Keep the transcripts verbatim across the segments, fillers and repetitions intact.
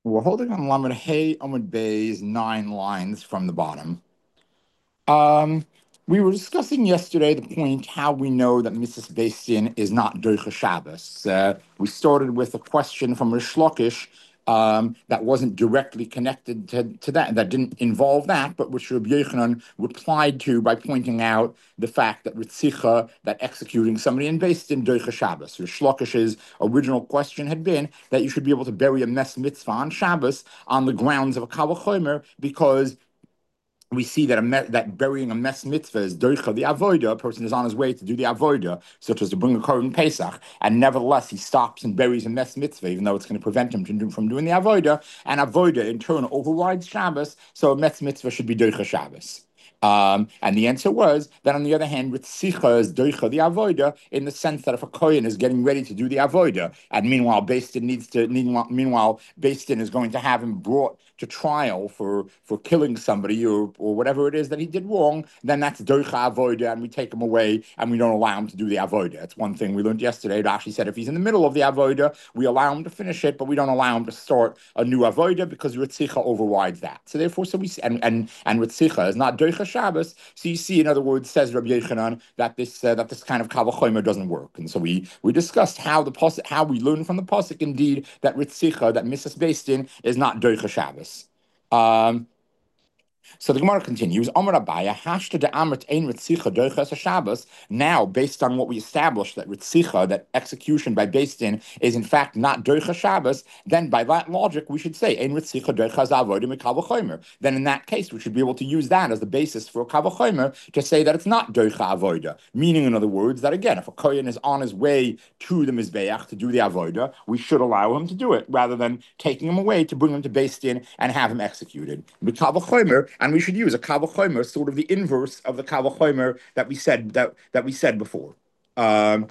We're holding on Lamed Hey Amud Bay's nine lines from the bottom. Um, we were discussing yesterday the point how we know that Missus Beistin is not Doicha Shabbos. Uh, we started with a question from Rish Lakish um, that wasn't directly connected to, to that, that didn't involve that, but which Rabbi Yochanan replied to by pointing out the fact that Ritzicha, that executing somebody in Beistin, Doicha Shabbos. Rish Lakish's original question had been that you should be able to bury a mes mitzvah on Shabbos on the grounds of a Kavachomer because we see that a me- that burying a mes mitzvah is doicha the avoida. A person is on his way to do the avoida, such as to bring a korban pesach, and nevertheless he stops and buries a mes mitzvah, even though it's going to prevent him from, do- from doing the avoida. And avoida in turn overrides Shabbos, so a mes mitzvah should be doicha Shabbos. Um, and the answer was that, on the other hand, Ritzicha is doicha the avoida in the sense that if a kohen is getting ready to do the avoida, and meanwhile Beistin needs to meanwhile, meanwhile Beistin is going to have him brought to trial for for killing somebody or or whatever it is that he did wrong, then that's doicha avoida, and we take him away and we don't allow him to do the avoida. It's one thing we learned yesterday. Rashi said if he's in the middle of the avoida, we allow him to finish it, but we don't allow him to start a new avoida because Ritzicha overrides that. So therefore, so we and and and Ritzicha is not doicha Shabbos. So you see, in other words, says Rabbi Yochanan that this uh, that this kind of kavachomer doesn't work. And so we we discussed how the pasuk, how we learn from the pasuk indeed that Ritzicha, that Missus Beistin is not doicha Shabbos. Um, so the Gemara continues, Amar Abaya, Hashta de Amrit Ein Ritzicha Doichas Shabbos. Now, based on what we established, that Ritzicha, that execution by Beistin, is in fact not Doichas Shabbos, then by that logic, we should say, Ein Ritzicha Doichas Avodim Kavachomer. Then in that case, we should be able to use that as the basis for a Kavachomer to say that it's not Doicha Avoida. Meaning, in other words, that again, if a Kohen is on his way to the Mizbeach to do the Avoida, we should allow him to do it, rather than taking him away to bring him to Beistin and have him executed. With Kavachomer, and we should use a kavachomer, sort of the inverse of the kavachomer that we said that that we said before. Um,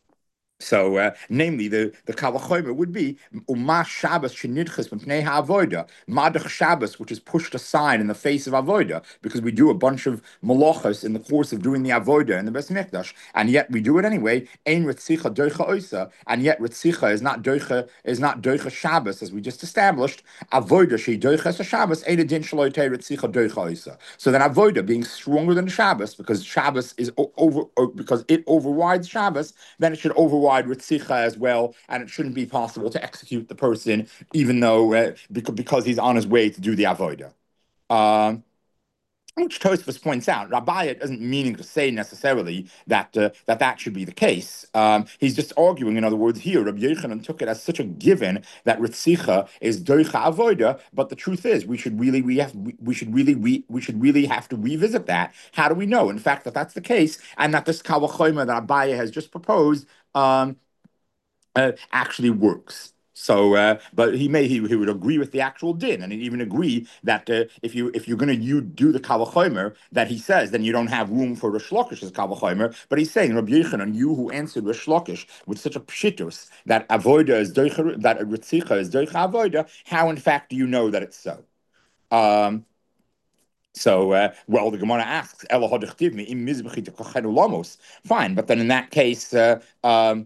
so, uh, namely, the the kavachomer would be umah Shabbos shenidches b'pnei ha'avoda, madach Shabbos, which is pushed aside in the face of avoda, because we do a bunch of malachas in the course of doing the avoda in the Beis Mikdash, and yet we do it anyway. Ein ritzicha doicha oisa, and yet ritzicha is not doicha is not doicha Shabbos, as we just established. Avoda she doicha Shabbos ein adin shaloi tei ritzicha doicha oisa. So then avoda being stronger than Shabbos, because Shabbos is over, because it overrides Shabbos, then it should override Ritzicha as well, and it shouldn't be possible to execute the person, even though uh, because, because he's on his way to do the avoda. Um, which Tosfos points out, Rabbi doesn't meaning to say necessarily that uh, that that should be the case. Um, he's just arguing, in other words, here Rabbi Yochanan took it as such a given that Ritzicha is doicha avoida, but the truth is, we should really we have we, we should really we, we should really have to revisit that. How do we know, in fact, that that's the case, and that this kavachomer that Abaye has just proposed um, uh, actually works? So, uh, but he may he, he would agree with the actual din, and he'd even agree that uh, if you if you're going to you do the kavachomer that he says, then you don't have room for Rish Lakish's kavachomer. But he's saying, Rabbi Yochanan, you who answered Rish Lakish with such a pshitus that avoida is doicha, that a ritzicha is doicha avoida, how in fact do you know that it's so? Um, so, uh, well, the Gemara asks, Ela hodechtivni im mizbechi tekochenu lamos. Fine, but then in that case, uh, um,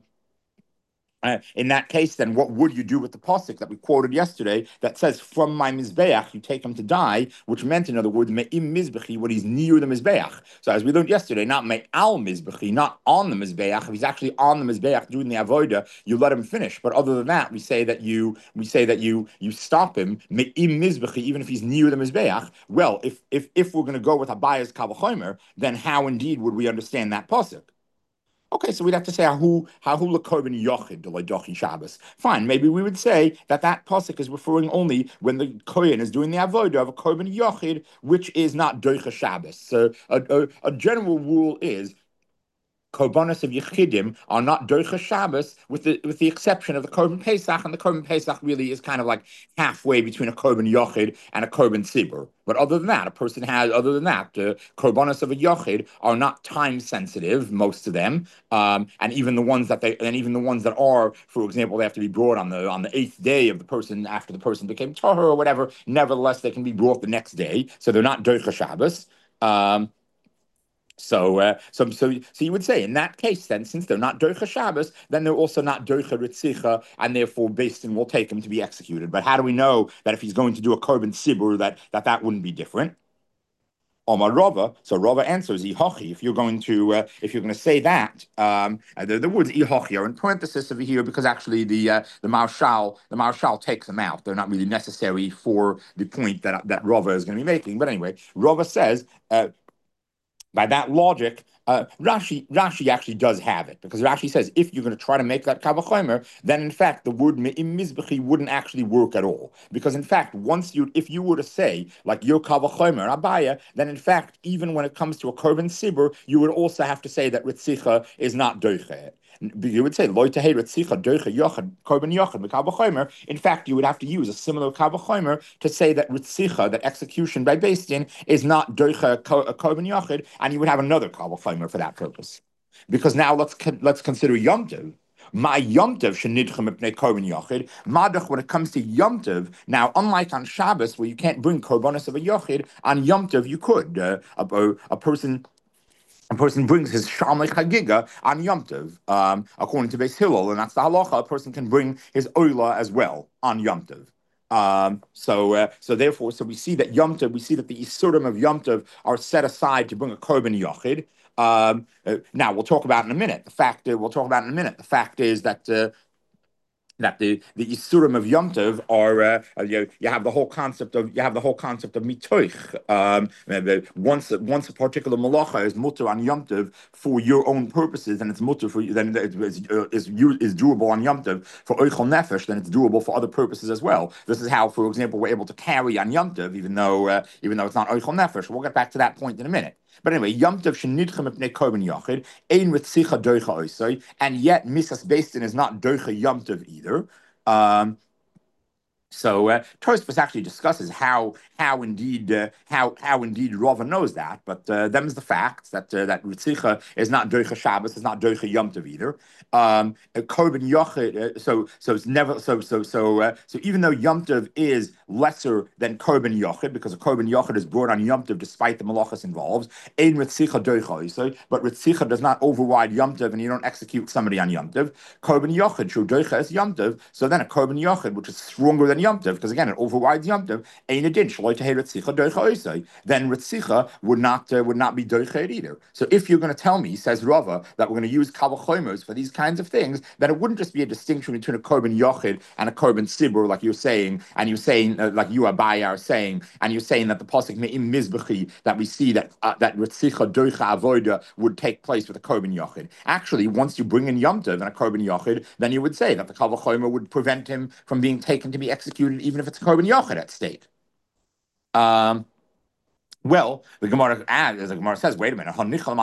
uh, in that case, then what would you do with the pasuk that we quoted yesterday that says, "From my mizbeach you take him to die," which meant, in other words, me'im mizbechi, when he's near the mizbeach. So, as we learned yesterday, not me'al mizbechi, not on the mizbeach. If he's actually on the mizbeach doing the avoda, you let him finish. But other than that, we say that you we say that you you stop him me'im mizbechi, even if he's near the mizbeach. Well, if if if we're going to go with Abaya's kavachomer, then how indeed would we understand that pasuk? Okay, so we'd have to say Hahu Hahu Lakorban Yochid Dochi Shabbos. Fine, maybe we would say that that pasuk is referring only when the kohen is doing the avodah of a korban Yochid, which is not Doicha Shabbos. So a, a, a general rule is Korbanos of Yechidim are not Doicha Shabbos, with the with the exception of the Korban Pesach, and the Korban Pesach really is kind of like halfway between a Korban Yochid and a Korban Tzibur. But other than that, a person has, other than that, the Korbanos of a Yochid are not time sensitive, most of them, um, and even the ones that they, and even the ones that are, for example, they have to be brought on the on the eighth day of the person after the person became Tahor or whatever. Nevertheless, they can be brought the next day, so they're not Doicha Shabbos. Um, So, uh, so, so, so you would say in that case, then, since they're not doicha Shabbos, then they're also not doicha Ritzicha, and therefore Basin will take him to be executed. But how do we know that if he's going to do a korban sibur, that that that wouldn't be different? Omar Rava. So Rava answers ihochi. If you're going to, uh, if you're going to say that, um, the, the words ihochi are in parenthesis over here because actually the uh, the marshal the marshal takes them out. They're not really necessary for the point that that Rava is going to be making. But anyway, Rava says. Uh, by that logic, uh, Rashi Rashi actually does have it because Rashi says if you're going to try to make that kavachomer, then in fact the word me'im mizbechi wouldn't actually work at all. Because in fact, once you if you were to say like your kavachomer abaya, then in fact even when it comes to a korban sibur, you would also have to say that ritzicha is not doiche. You would say loy tehei ritzicha doiche yochad korban yochad mekavachomer. In fact, you would have to use a similar kavachomer to say that ritzicha, that execution by Beis Din, is not doiche korban yochad, and you would have another kavachomer for that purpose. Because now let's let's consider Yom Tov. My Yom Tov shenidchem epnei korban yochid. Madach, when it comes to Yom Tov, now unlike on Shabbos where you can't bring korbanos of a yochid, on Yom Tov you could. Uh, a, a, a person a person brings his Shalmei Chagiga on Yom Tov, um, according to Beis Hillel, and that's the halacha. A person can bring his oila as well on Yom Tov. Um, so, uh, so therefore, so we see that Yom Tov, we see that the Isurim of Yom Tov are set aside to bring a korban yochid. Um, uh, now we'll talk about in a minute. The fact uh, we'll talk about in a minute. The fact is that. Uh, that the the Isurim of Yom Tov are uh, you, you have the whole concept of you have the whole concept of mitoich. Um, once once a particular malacha is mutter on Yom Tov for your own purposes, and it's mutter for you, then it is is, is doable on Yom Tov for oichel nefesh. Then it's doable for other purposes as well. This is how, for example, we're able to carry on Yom Tov, even though uh, even though it's not oichel nefesh. We'll get back to that point in a minute. But anyway, Yom Tov shenidchem epnei korban yochid ein ritzicha doicha oisai, and yet Misas Beis Din is not doicha Yom Tov either. Um, so uh, Tosfos actually discusses how how indeed uh, how how indeed Rava knows that, but uh, them's the facts that uh, that Ritzicha is not doicha Shabbos, is not doicha Yom Tov either. Um, Korban Yochid, uh, so so it's never so so so uh, so even though Yom Tov is lesser than Korban Yochid because a Korban Yochid is brought on Yom Tov despite the malachas involved, ein Ritzicha doicha, so but Ritzicha does not override Yom Tov, and you don't execute somebody on Yom Tov. Korban Yochid, true doicha is Yom Tov, so then a Korban Yochid, which is stronger than Yom Tov, because again it overrides Yom Tov, ein adin shaloi tehei Ritzicha doicha oisai, then Ritzicha would not uh, would not be doicha either. So if you're going to tell me, says Rava, that we're going to use kavachomos for these kinds of things, then it wouldn't just be a distinction between a korban yochid and a korban sibur, like you're saying, and you're saying, uh, like you Abaya are saying, and you're saying that the pasuk me'im mizbechi, that we see that uh, that Ritzicha doicha avoida would take place with a korban yochid. Actually, once you bring in Yom Tov and a korban yochid, then you would say that the kavachomer would prevent him from being taken to be executed, even if it's a korban yochid at stake. Um, Well, the Gemara adds, as the Gemara says, wait a minute,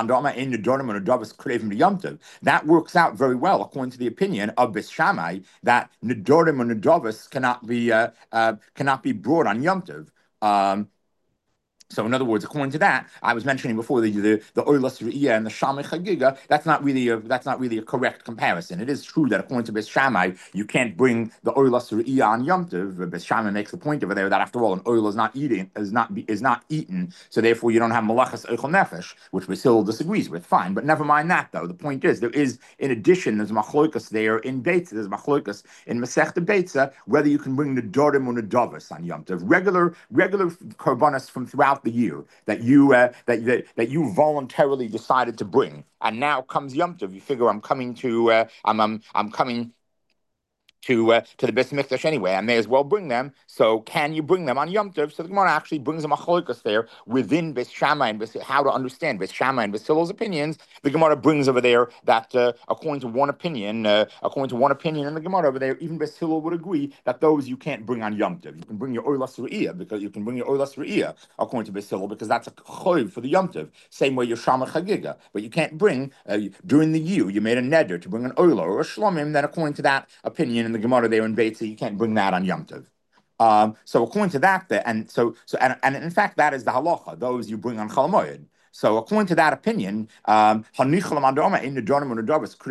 that works out very well according to the opinion of Beis Shammai that Nedorim and Nedovas cannot be uh, uh, cannot be brought on Yom Tov. Um, So, in other words, according to that, I was mentioning before the the the Oilas Re'iyah and the Shamei Chagiga. That's not really a that's not really a correct comparison. It is true that according to Beis Shammai, you can't bring the Oilas Re'iyah on Yom Tov. Beis Shammai makes the point over there that after all, an oil is not eating is not is not eaten, so therefore you don't have malachas oichel nefesh, which Beis Hillel disagrees with. Fine, but never mind that though. The point is there is, in addition, there's machloikas there in Beitza. There's machloikas in Masechta Beitza whether you can bring the Dorim or the Dovas on Yom Tov, regular regular korbanos from throughout the year that you uh, that, that that you voluntarily decided to bring, and now comes Yom Tov. You figure I'm coming to uh, I'm I'm I'm coming to uh, to the Beis Mikdash anyway. I may as well bring them. So can you bring them on Yom Tov? So the Gemara actually brings a machlokas there within Beis Shammai and Beis, how to understand Beis Shammai and Beis Hillel's opinions. The Gemara brings over there that uh, according to one opinion, uh, according to one opinion in the Gemara over there, even Beis Hillel would agree that those you can't bring on Yom Tov. You can bring your Oilas Re'iyah because you can bring your Oilas Re'iyah according to Beis Hillel because that's a choiv for the Yom Tov. Same way your Shama Chagiga, but you can't bring uh, during the year you made a neder to bring an Oila or a Shlomim. Then according to that opinion in the Gemara there in Beitza, you can't bring that on Yom Tov. Um, so according to that, the, and so so and, and in fact that is the halacha. Those you bring on Chol Moed. So according to that opinion, um,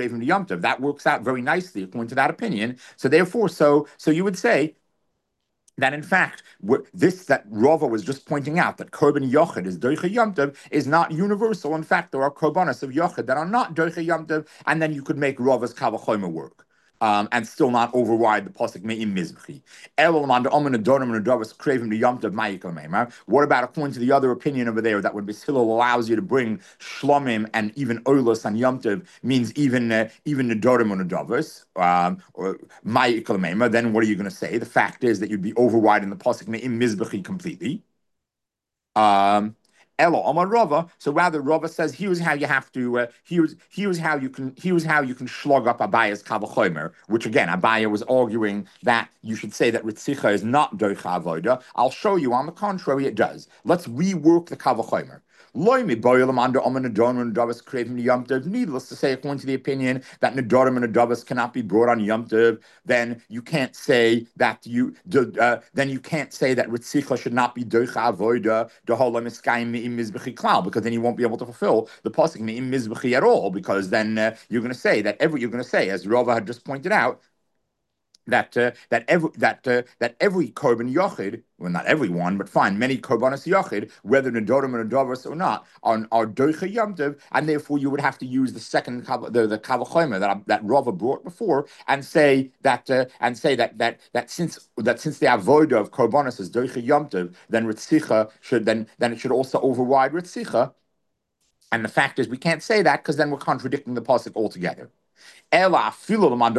that works out very nicely according to that opinion. So therefore, so so you would say that in fact, this that Rava was just pointing out, that Korban Yochid is Doicha Yomtiv, is not universal. In fact, there are Korbanos of Yochid that are not Doicha Yomtiv, and then you could make Rava's Kavachomer work. Um, and still not override the pasuk me'im mizbechi. What about according to the other opinion over there that when Hillel allows you to bring shlomim and even oilos and yomtiv means even uh, even nedorim or nedavos um, or ma'ikol? Then what are you going to say? The fact is that you'd be overriding the pasuk me'im mizbechi completely. Um, Elo Omar Rava. So rather, Rava says here's how you have to. Uh, here's here's how you can. Here's how you can slug up Abaya's Kavachomer. Which again, Abaya was arguing that you should say that Ritzicha is not Doicha Avoda. I'll show you. On the contrary, it does. Let's rework the Kavachomer. Needless to say, according to the opinion that Nedorim and Nedavas cannot be brought on Yom Tov, then you can't say that you uh, then you can't say that Ritzicha should not be Doicha Avoida Dehola Miskayim Me'im Mizbechi Klal, because then you won't be able to fulfill the pasuk Me'im Mizbechi at all, because then uh, you're going to say that every you're going to say, as Rava had just pointed out, that uh, that every that uh, that every korban yochid, well, not everyone, but fine, many korbanos yochid, whether nedorim or nedavos or not, are are doicha yomtiv, and therefore you would have to use the second the the kavachomer that that Rava brought before, and say that uh, and say that that that since that since the avoda of korbanos is doicha yomtiv, then ritzicha should then then it should also override ritzicha, and the fact is we can't say that because then we're contradicting the pasuk altogether. Even according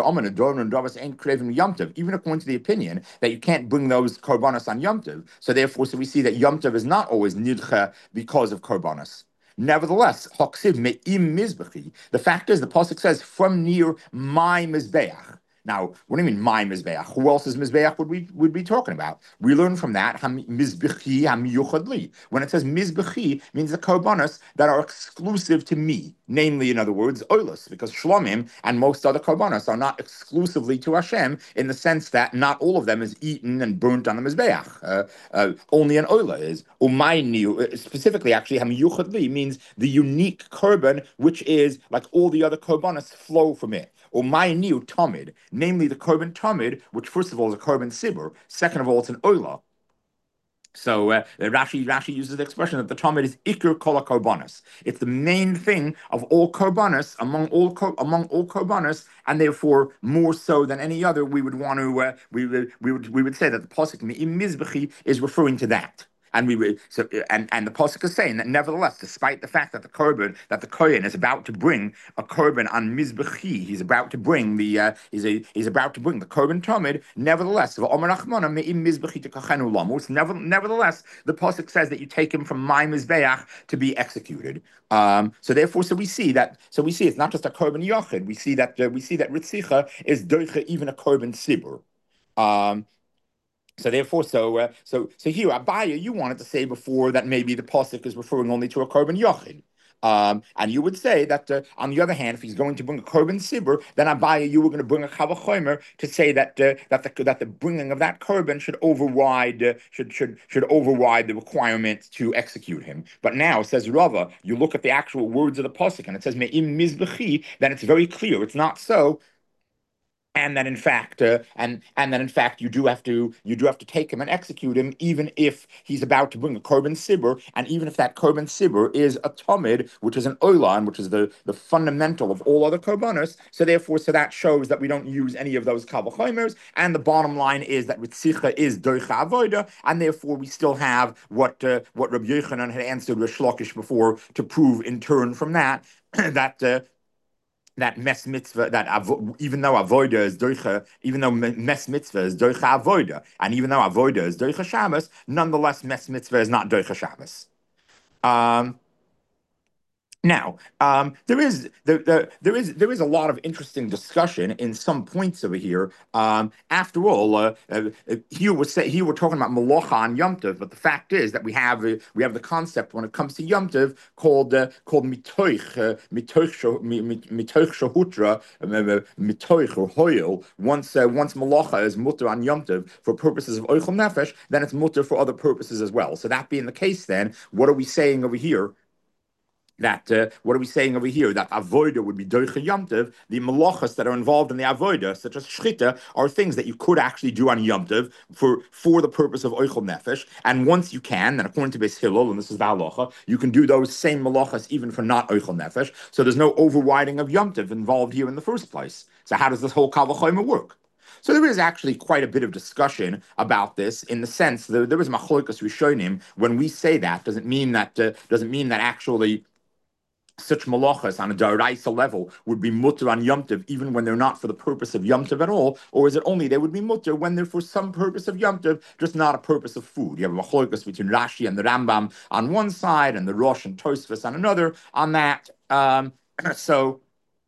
to the opinion that you can't bring those korbanos on Yom Tov, so therefore, so we see that Yom Tov is not always nidcha because of korbanos. Nevertheless, hoksiv me'im mizbechi. The fact is, the pasuk says from near my mizbeach. Now, what do you mean my mizbeach? Who else's mizbeach would we would be talking about? We learn from that mizbechi hamiyuchadli. When it says mizbechi, means the korbanos that are exclusive to me, namely, in other words, oilus, because shlomim and most other korbanos are not exclusively to Hashem in the sense that not all of them is eaten and burnt on the mizbeach. Uh, uh, only an oila is. Umayni, specifically, actually, hamiyuchadli means the unique korban, which is like all the other korbanos flow from it. Or my new tamid, namely the korban tamid, which first of all is a korban sibur, second of all it's an oila. So uh, Rashi Rashi uses the expression that the tamid is ikr kol korbanos. It's the main thing of all korbanos among all among all korbanos, and therefore more so than any other. We would want to uh, we would we would we would say that the pasuk me'im mizbechi is referring to that. And we were so, and and the pasuk is saying that nevertheless, despite the fact that the korban that the kohen is about to bring a korban on mizbechi, he's about to bring the uh, he's a, he's about to bring the korban tamid. Nevertheless, never, nevertheless, the pasuk says that you take him from my mizbeach to be executed. Um, so therefore, so we see that so we see it's not just a korban yochid. We see that uh, we see that ritzicha is doicha even a korban sibur. Um, So therefore, so uh, so so here, Abaya, you wanted to say before that maybe the pasuk is referring only to a korban yochid, um, and you would say that uh, on the other hand, if he's going to bring a korban sibur, then Abaya, you were going to bring a kavachomer to say that uh, that the that the bringing of that korban should override uh, should should should override the requirement to execute him. But now, says Rava, you look at the actual words of the pasuk, and it says me'im mizbechi, then it's very clear it's not so. And that in fact, uh, and and that in fact, you do have to you do have to take him and execute him, even if he's about to bring a korban sibur, and even if that korban sibur is a tamid, which is an oilan, which is the, the fundamental of all other korbanos. So therefore, so that shows that we don't use any of those kavachomers. And the bottom line is that ritzicha is doicha avoda, and therefore we still have what uh, what Rabbi Yochanan had answered Rish Lakish before to prove in turn from that that. Uh, That mes mitzvah, that avo, even though avoida is doicha, even though mes mitzvah is doicha avoida, and even though avoida is doicha Shabbos, nonetheless mes mitzvah is not doicha Shabbos. Um, Now, um, there is there, there, there is there is a lot of interesting discussion in some points over here. Um, after all, uh, uh, here we're say, here we're talking about Malacha on Yom Tov, but the fact is that we have uh, we have the concept when it comes to Yom Tov called uh, called mitoich uh, mitoich mitoich shahutra mitoich or hoil. Once uh, once Malacha is mutter on Yom Tov for purposes of oichel nefesh, then it's mutter for other purposes as well. So that being the case, then what are we saying over here? that uh, what are we saying over here? That avoida would be doicha yomtiv. The malachas that are involved in the avoida, such as shchita, are things that you could actually do on yomtiv for for the purpose of oichel nefesh. And once you can, then according to Beis Hillel, and this is the halacha, you can do those same malachas even for not oichel nefesh. So there's no overriding of yomtiv involved here in the first place. So how does this whole kal vachomer work? So there is actually quite a bit of discussion about this, in the sense that there is machlokas rishonim. When we say that, doesn't mean that uh, doesn't mean that actually such malachas on a daraisa level would be mutter on Yom Tov, even when they're not for the purpose of Yom Tov at all, or is it only they would be mutter when they're for some purpose of Yom Tov, just not a purpose of food? You have a machlokas between Rashi and the Rambam on one side, and the Rosh and Tosfos on another on that. Um, so.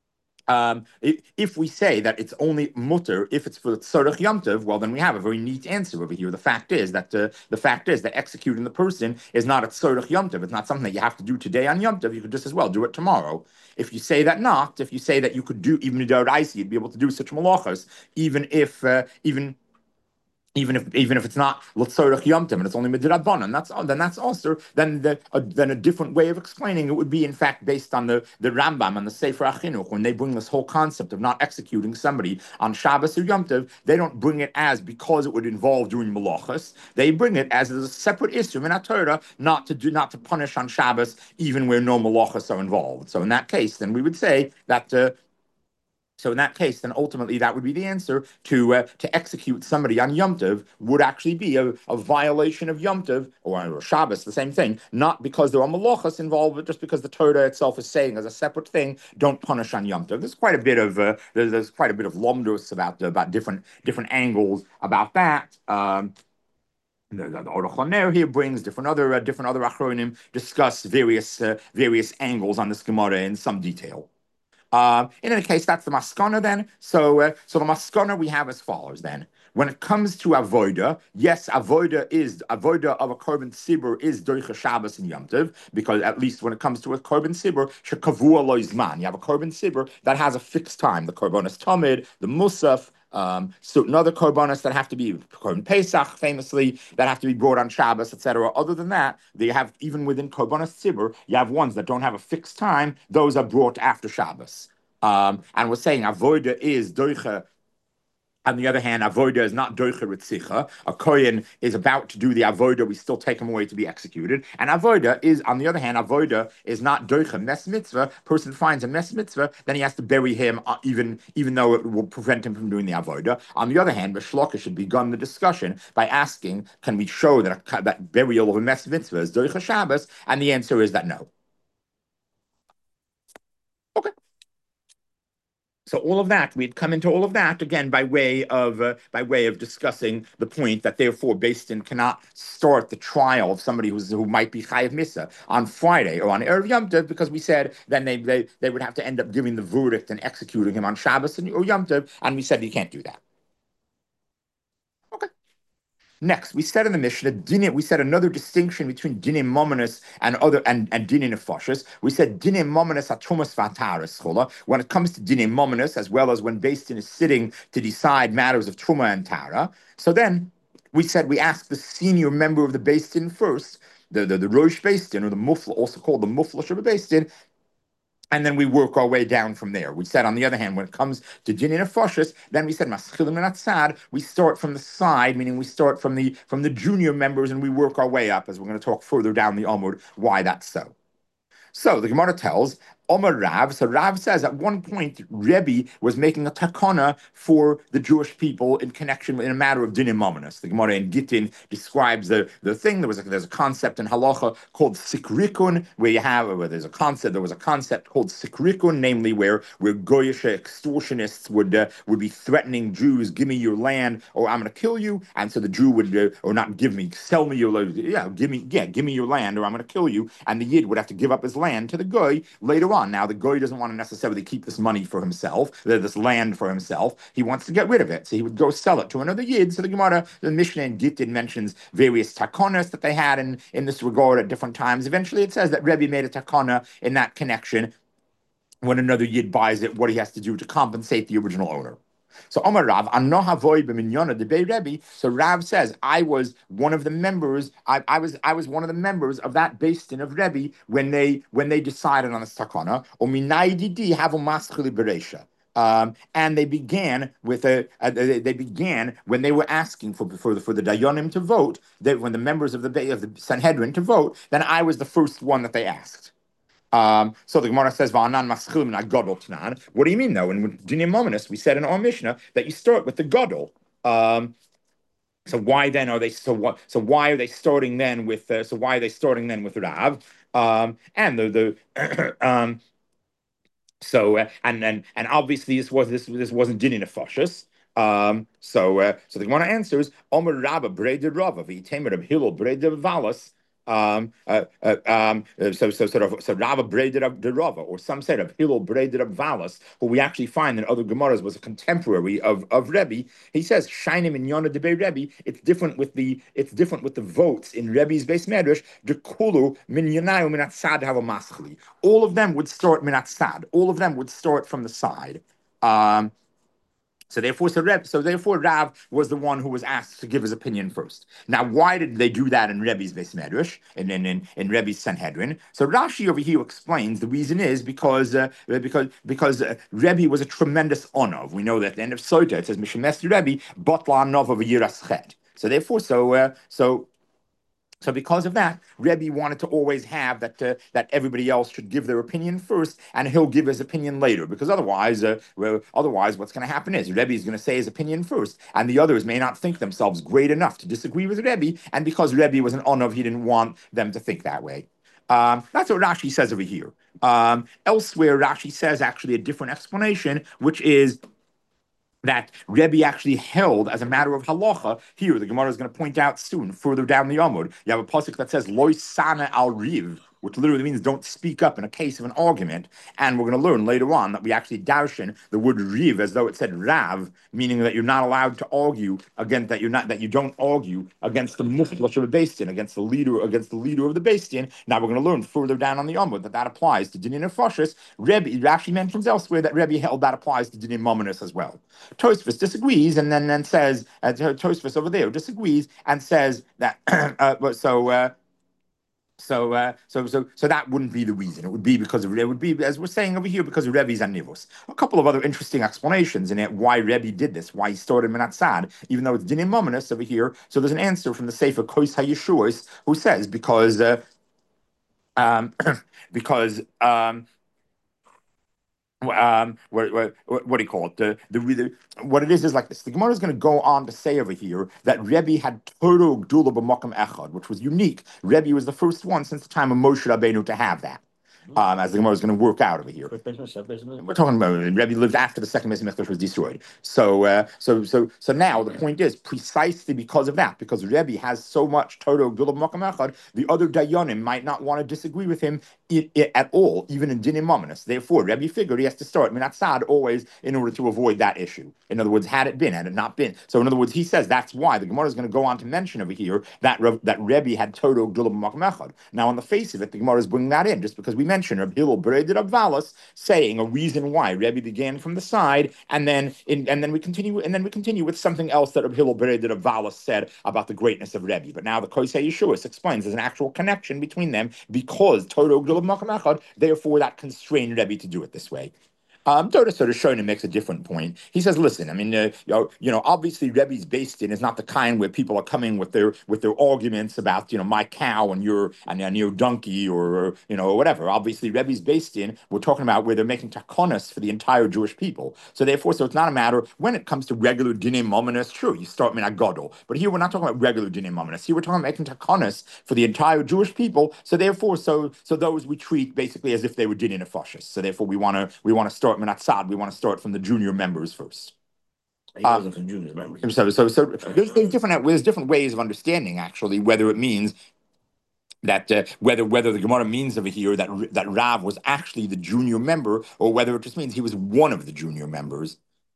Um, if, if we say that it's only mutter if it's for tzorech yomtiv, well, then we have a very neat answer over here. The fact is that uh, the fact is that executing the person is not a tzorech yomtiv. It's not something that you have to do today on yomtiv. You could just as well do it tomorrow. If you say that not, if you say that you could do even a daraisa, you'd be able to do such malachas, even if uh, even. Even if even if it's not l'tzorech yomtiv and it's only midrabanan, that's then that's also then the uh, then a different way of explaining it would be in fact based on the the Rambam and the Sefer HaChinuch. When they bring this whole concept of not executing somebody on Shabbos or Yom Tov, they don't bring it as because it would involve doing malachas. They bring it as a separate issue in Torah, not to do not to punish on Shabbos even where no malachas are involved. So in that case, then we would say that. Uh, So in that case, then ultimately that would be the answer to uh, to execute somebody on Yom Tov would actually be a, a violation of Yom Tov or, or Shabbos, the same thing, not because there are malachas involved, but just because the Torah itself is saying as a separate thing, don't punish on Yom Tov. There's quite a bit of uh, there's, there's quite a bit of lomdos about uh, about different different angles about that. Um, the, the Aruch LaNer here brings different other uh, different other achronim discuss various uh, various angles on this Gemara in some detail. Uh, in any case, that's the maskana then. So, uh, so the maskana we have as follows then. When it comes to avoida, yes, avoida is avoida of a korban sibur is doicha Shabbos and Yom Tov, because at least when it comes to a korban sibur, shekavua lo izman. You have a korban sibur that has a fixed time. The korbanos tamid, the musaf. Um, certain other korbanos that have to be korban Pesach, famously, that have to be brought on Shabbos, et cetera. Other than that, they have even within korbanos tzibur, you have ones that don't have a fixed time. Those are brought after Shabbos. Um, and we're saying avoida is doicha. On the other hand, avoida is not doicha ritzicha. A kohen is about to do the avoida, we still take him away to be executed. And avoida is, on the other hand, avoida is not doicha mes mitzvah. Person finds a mes mitzvah, then he has to bury him, uh, even even though it will prevent him from doing the avoida. On the other hand, B'shloka should begun the discussion by asking, can we show that a, that burial of a mes mitzvah is doicha Shabbos? And the answer is that no. Okay. So all of that, we'd come into all of that again by way of uh, by way of discussing the point that therefore Beis Din cannot start the trial of somebody who's who might be chayiv misa on Friday or on Erev Yom Tov, because we said then they, they they would have to end up giving the verdict and executing him on Shabbos and, or Yom Tov, and we said you can't do that. Okay. Next, we said in the Mishnah, dinim, we said another distinction between dinim mominus and other and, and dinim nefashis. We said dinim mominus atumas v'ataris chola. When it comes to dinim mominus, as well as when Beis Din is sitting to decide matters of truma and tara. So then we said we asked the senior member of the Beis Din first, the the, the Rosh Beis Din, or the mufla, also called the mufla of the Beis Din. And then we work our way down from there. We said, on the other hand, when it comes to Dinin Nefashis, then we said Maschilim and Atzad. We start from the side, meaning we start from the from the junior members, and we work our way up, as we're going to talk further down the Amud why that's so. So the Gemara tells Omar Rav. So Rav says at one point Rebbe was making a takana for the Jewish people in connection in a matter of dinim mominus. The Gemara in Gittin describes the, the thing. There was a, there's a concept in halacha called sikrikun, where you have where there's a concept. There was a concept called sikrikun, namely where where goyish extortionists would uh, would be threatening Jews, give me your land or I'm going to kill you. And so the Jew would uh, or not give me, sell me your land. Yeah, give me yeah, give me your land or I'm going to kill you. And the Yid would have to give up his land to the goy later on. Now, the goy doesn't want to necessarily keep this money for himself, this land for himself. He wants to get rid of it. So he would go sell it to another Yid. So the Gemara, the Mishnah in Gittin mentions various takonas that they had in, in this regard at different times. Eventually, it says that Rebbe made a takona in that connection when another Yid buys it, what he has to do to compensate the original owner. So Omar Rav, Anoha Voy b'minyona debei Rebbe. So Rav says, I was one of the members. I, I was I was one of the members of that Beis Din of Rebbe when they when they decided on the takana. Or minai didi have a maschili bereisha. Um, and they began with a, uh, they, they began when they were asking for for the, for the Dayanim to vote. That when the members of the of the Sanhedrin to vote, then I was the first one that they asked. Um, so the Gemara says, "Va'anan maschil min gadol tnan." What do you mean, though? In Dinim Mominus, we said in our Mishnah that you start with the gadol. Um, so why then are they so what? So why are they starting then with? Uh, so why are they starting then with Rav? Um, and the the um, so uh, and and and obviously this was this this wasn't Dinin Nefashos. Um, so uh, so the Gemara answers Omer Rabba Breda Rava v'Yitemer Reb Hillel Breda Valas. Um, uh, uh, um, uh, so so sort of so Rava Breda de Rava, or some said of Hillel Breda Valas, who we actually find in other Gemaras was a contemporary of of Rebbe. He says Shainim in Yona Debe Rebbe. It's different with the it's different with the votes in Rebbe's base medrash. Dekulu min Yonayu min Atzad have a maschli. All of them would start min Atzad. All of them would start from the side. Um, So therefore, so, Reb, so therefore, Rav was the one who was asked to give his opinion first. Now, why did they do that in Rebbe's Beis Medrash, in in, in, in Rebbe's Sanhedrin? So Rashi over here explains the reason is because uh, because because uh, Rebbe was a tremendous onov. We know that at the end of Sota it says Mishemes Rebbe Botla Nov of Yiras Chet. So therefore, so uh, so. So because of that, Rebbe wanted to always have that uh, that everybody else should give their opinion first, and he'll give his opinion later. Because otherwise, uh, well, otherwise, what's going to happen is Rebbe is going to say his opinion first, and the others may not think themselves great enough to disagree with Rebbe. And because Rebbe was an onov, he didn't want them to think that way. Um, that's what Rashi says over here. Um, elsewhere, Rashi says actually a different explanation, which is that Rebbe actually held as a matter of halacha. Here, the Gemara is going to point out soon, further down the Amud, you have a pasuk that says "Loi sana al riv," which literally means don't speak up in a case of an argument. And we're going to learn later on that we actually darshan the word riv as though it said rav, meaning that you're not allowed to argue against that you're not that you don't argue against the muflash of a Beis Din, against the leader against the leader of the Beis Din. Now we're going to learn further down on the Amud that that applies to Dinin Nefashos. Rebbe actually mentions elsewhere that Rebbe held that applies to Dinin Mominus as well. Tosfos disagrees and then, then says, uh, Tosfos over there disagrees and says that, uh, so, uh, so, uh, so, so, so that wouldn't be the reason. It would be because of, it would be, as we're saying over here, because of Rebbe's anivos. A couple of other interesting explanations in it why Rebbe did this, why he started Minat Sad, even though it's Dinim Mominus over here. So there's an answer from the Sefer Kois HaYeshuos who says because, uh, um, because, um, um, what, what, what do you call it? The, the, the what it is is like this. The Gemara is going to go on to say over here that Rebbe had Torah Gdula b'Makom Echad, which was unique. Rebbe was the first one since the time of Moshe Rabbeinu to have that. Um, as the Gemara is going to work out over here. We're talking about Rebbe lived after the second Beis Mikdash was destroyed. So, uh, so, so, so now the point is precisely because of that, because Rebbe has so much Torah Gdula b'Makom Echad, the other Dayanim might not want to disagree with him it, it, at all, even in Dinim Mominus. Therefore, Rebbe figured he has to start Minat Sad always in order to avoid that issue. In other words, had it been, had it not been. So, in other words, he says that's why the Gemara is going to go on to mention over here that that Rebbe had Torah Gdula b'Makom Echad. Now, on the face of it, the Gemara is bringing that in just because we mentioned Reb Hillel Beredid Reb Valas saying a reason why Rebbe began from the side, and then in, and then we continue and then we continue with something else that Reb Hillel Beredid Reb Valas said about the greatness of Rebbe. But now the Kois HaYeshuos explains there's an actual connection between them because Torah Gdula b'Makom Echad. Therefore, that constrained Rebbe to do it this way. Um, Doda sort of Shona makes a different point. He says, "Listen, I mean, uh, you know, you know, obviously Rebbe's Beis Din is not the kind where people are coming with their with their arguments about, you know, my cow and your and, and your donkey or, or you know or whatever. Obviously, Rebbe's Beis Din, we're talking about where they're making takonos for the entire Jewish people. So therefore, so it's not a matter when it comes to regular dinim mominus. Sure, you start min agadol, but here we're not talking about regular dinim mominus. Here we're talking about making takonos for the entire Jewish people. So therefore, so so those we treat basically as if they were dinim nefashos. So therefore, we want to we want to start Minat Sad, we want to start from the junior members first. He wasn't from junior members. So, so, so there's, there's different there's different ways of understanding actually whether it means that uh, whether whether the Gemara means over here that that Rav was actually the junior member or whether it just means he was one of the junior members.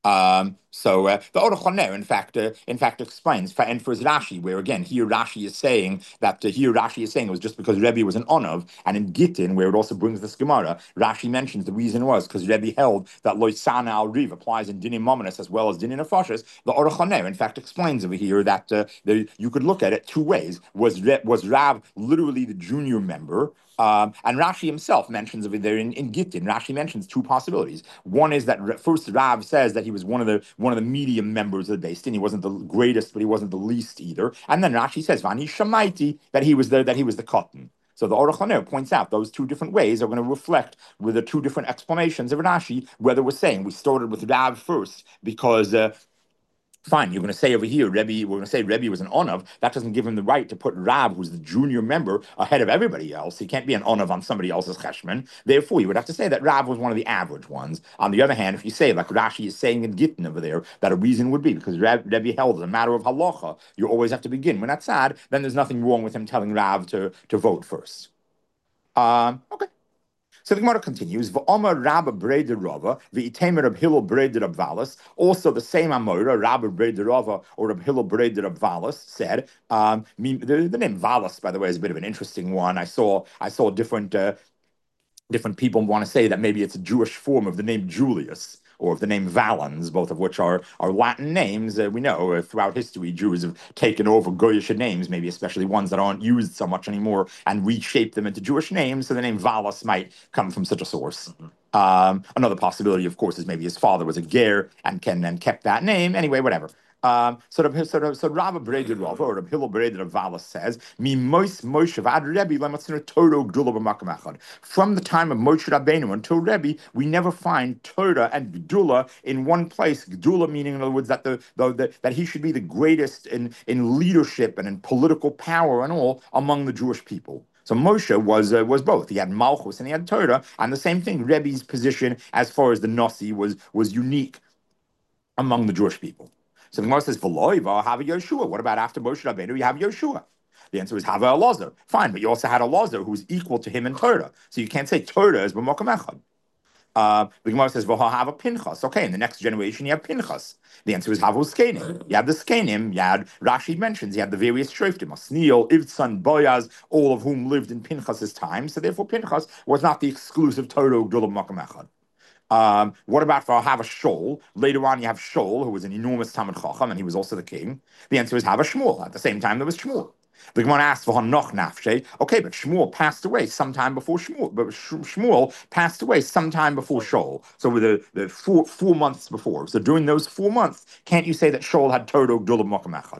Um, so uh, the Orach Haner, in fact, uh, in fact, explains for and for Rashi, where again here Rashi is saying that uh, here Rashi is saying it was just because Rebbe was an Onav, and in Gittin, where it also brings this Gemara, Rashi mentions the reason was because Rebbe held that Loisana al Riv applies in Dinim Mominus as well as Dinim Nefashis. The Orach Haner, in fact, explains over here that uh, there, you could look at it two ways. Was Re- was Rav literally the junior member? Um, and Rashi himself mentions over there in, in Gittin. Rashi mentions two possibilities. One is that first Rav says that he was one of the one of the medium members of the Beis Din. He wasn't the greatest, but he wasn't the least either. And then Rashi says Vani Shamaiti that he was the that he was the cotton. So the Orach Haner points out those two different ways are going to reflect with the two different explanations of Rashi, whether we're saying we started with Rav first because uh, fine, you're going to say over here, Rebbe, we're going to say Rebbe was an Onav. That doesn't give him the right to put Rav, who's the junior member, ahead of everybody else. He can't be an Onav on somebody else's cheshman. Therefore, you would have to say that Rav was one of the average ones. On the other hand, if you say, like Rashi is saying in Gittin over there, that a reason would be because Reb, Rebbe held as a matter of halacha, you always have to begin. When that's sad, then there's nothing wrong with him telling Rav to, to vote first. Um, okay. So the Gemara continues, V'Omer Rabba Breder Rava, V'Itemer Rab Hillel Breder Rab Valas. Also the same Amora, Rabba Breder Rava or Rab Hillel Breder Rab Valas said, um, the, the name Valas, by the way, is a bit of an interesting one. I saw I saw different uh, different people want to say that maybe it's a Jewish form of the name Julius or of the name Valens, both of which are, are Latin names. Uh, we know uh, throughout history, Jews have taken over Goyish names, maybe especially ones that aren't used so much anymore, and reshaped them into Jewish names. So the name Valas might come from such a source. Um, another possibility, of course, is maybe his father was a ger and can and kept that name. Anyway, whatever. Um, so the so the, so Rabbi Breder Rav or Rabbi Hillel Breder of Valas says, "Mi Moshe Moshe Vad Rebbe lematzinu Torah Gdula b'makam echad." From the time of Moshe Rabbeinu until Rebbe, we never find Torah and Gdula in one place. Gdula meaning, in other words, that the, the, the that he should be the greatest in in leadership and in political power and all among the Jewish people. So Moshe was uh, was both. He had Malchus and he had Torah, and the same thing. Rebbe's position as far as the Nasi was was unique among the Jewish people. So the Gemara says, "V'loi v'hava Yeshua." What about after Moshe Rabbeinu? You have Yeshua. The answer is Hava Elazar. Fine, but you also had Elazar, who's equal to him in Torah. So you can't say Torah is b'makom echad. Uh, the Gemara says, "V'hava Pinchas." Okay, in the next generation, you have Pinchas. The answer is Havu Skenim. You have the Skenim. You had Rashi mentions you had the various Shroftim, Asniel, Ivtsan, Boyaz, all of whom lived in Pinchas's time. So therefore, Pinchas was not the exclusive Torah Gdula b'makom echad. Um, what about for Hava Shol? Later on, you have Shol, who was an enormous Talmid Chacham, and he was also the king. The answer is Hava Shmuel. At the same time, there was Shmuel. The Gemara asks for Hanoch Nafshe. Okay, but Shmuel passed away sometime before Shmuel. But Shmuel passed away sometime before Shol. So with the, the four four months before. So during those four months, can't you say that Shol had Todo Gdula b'makom echad?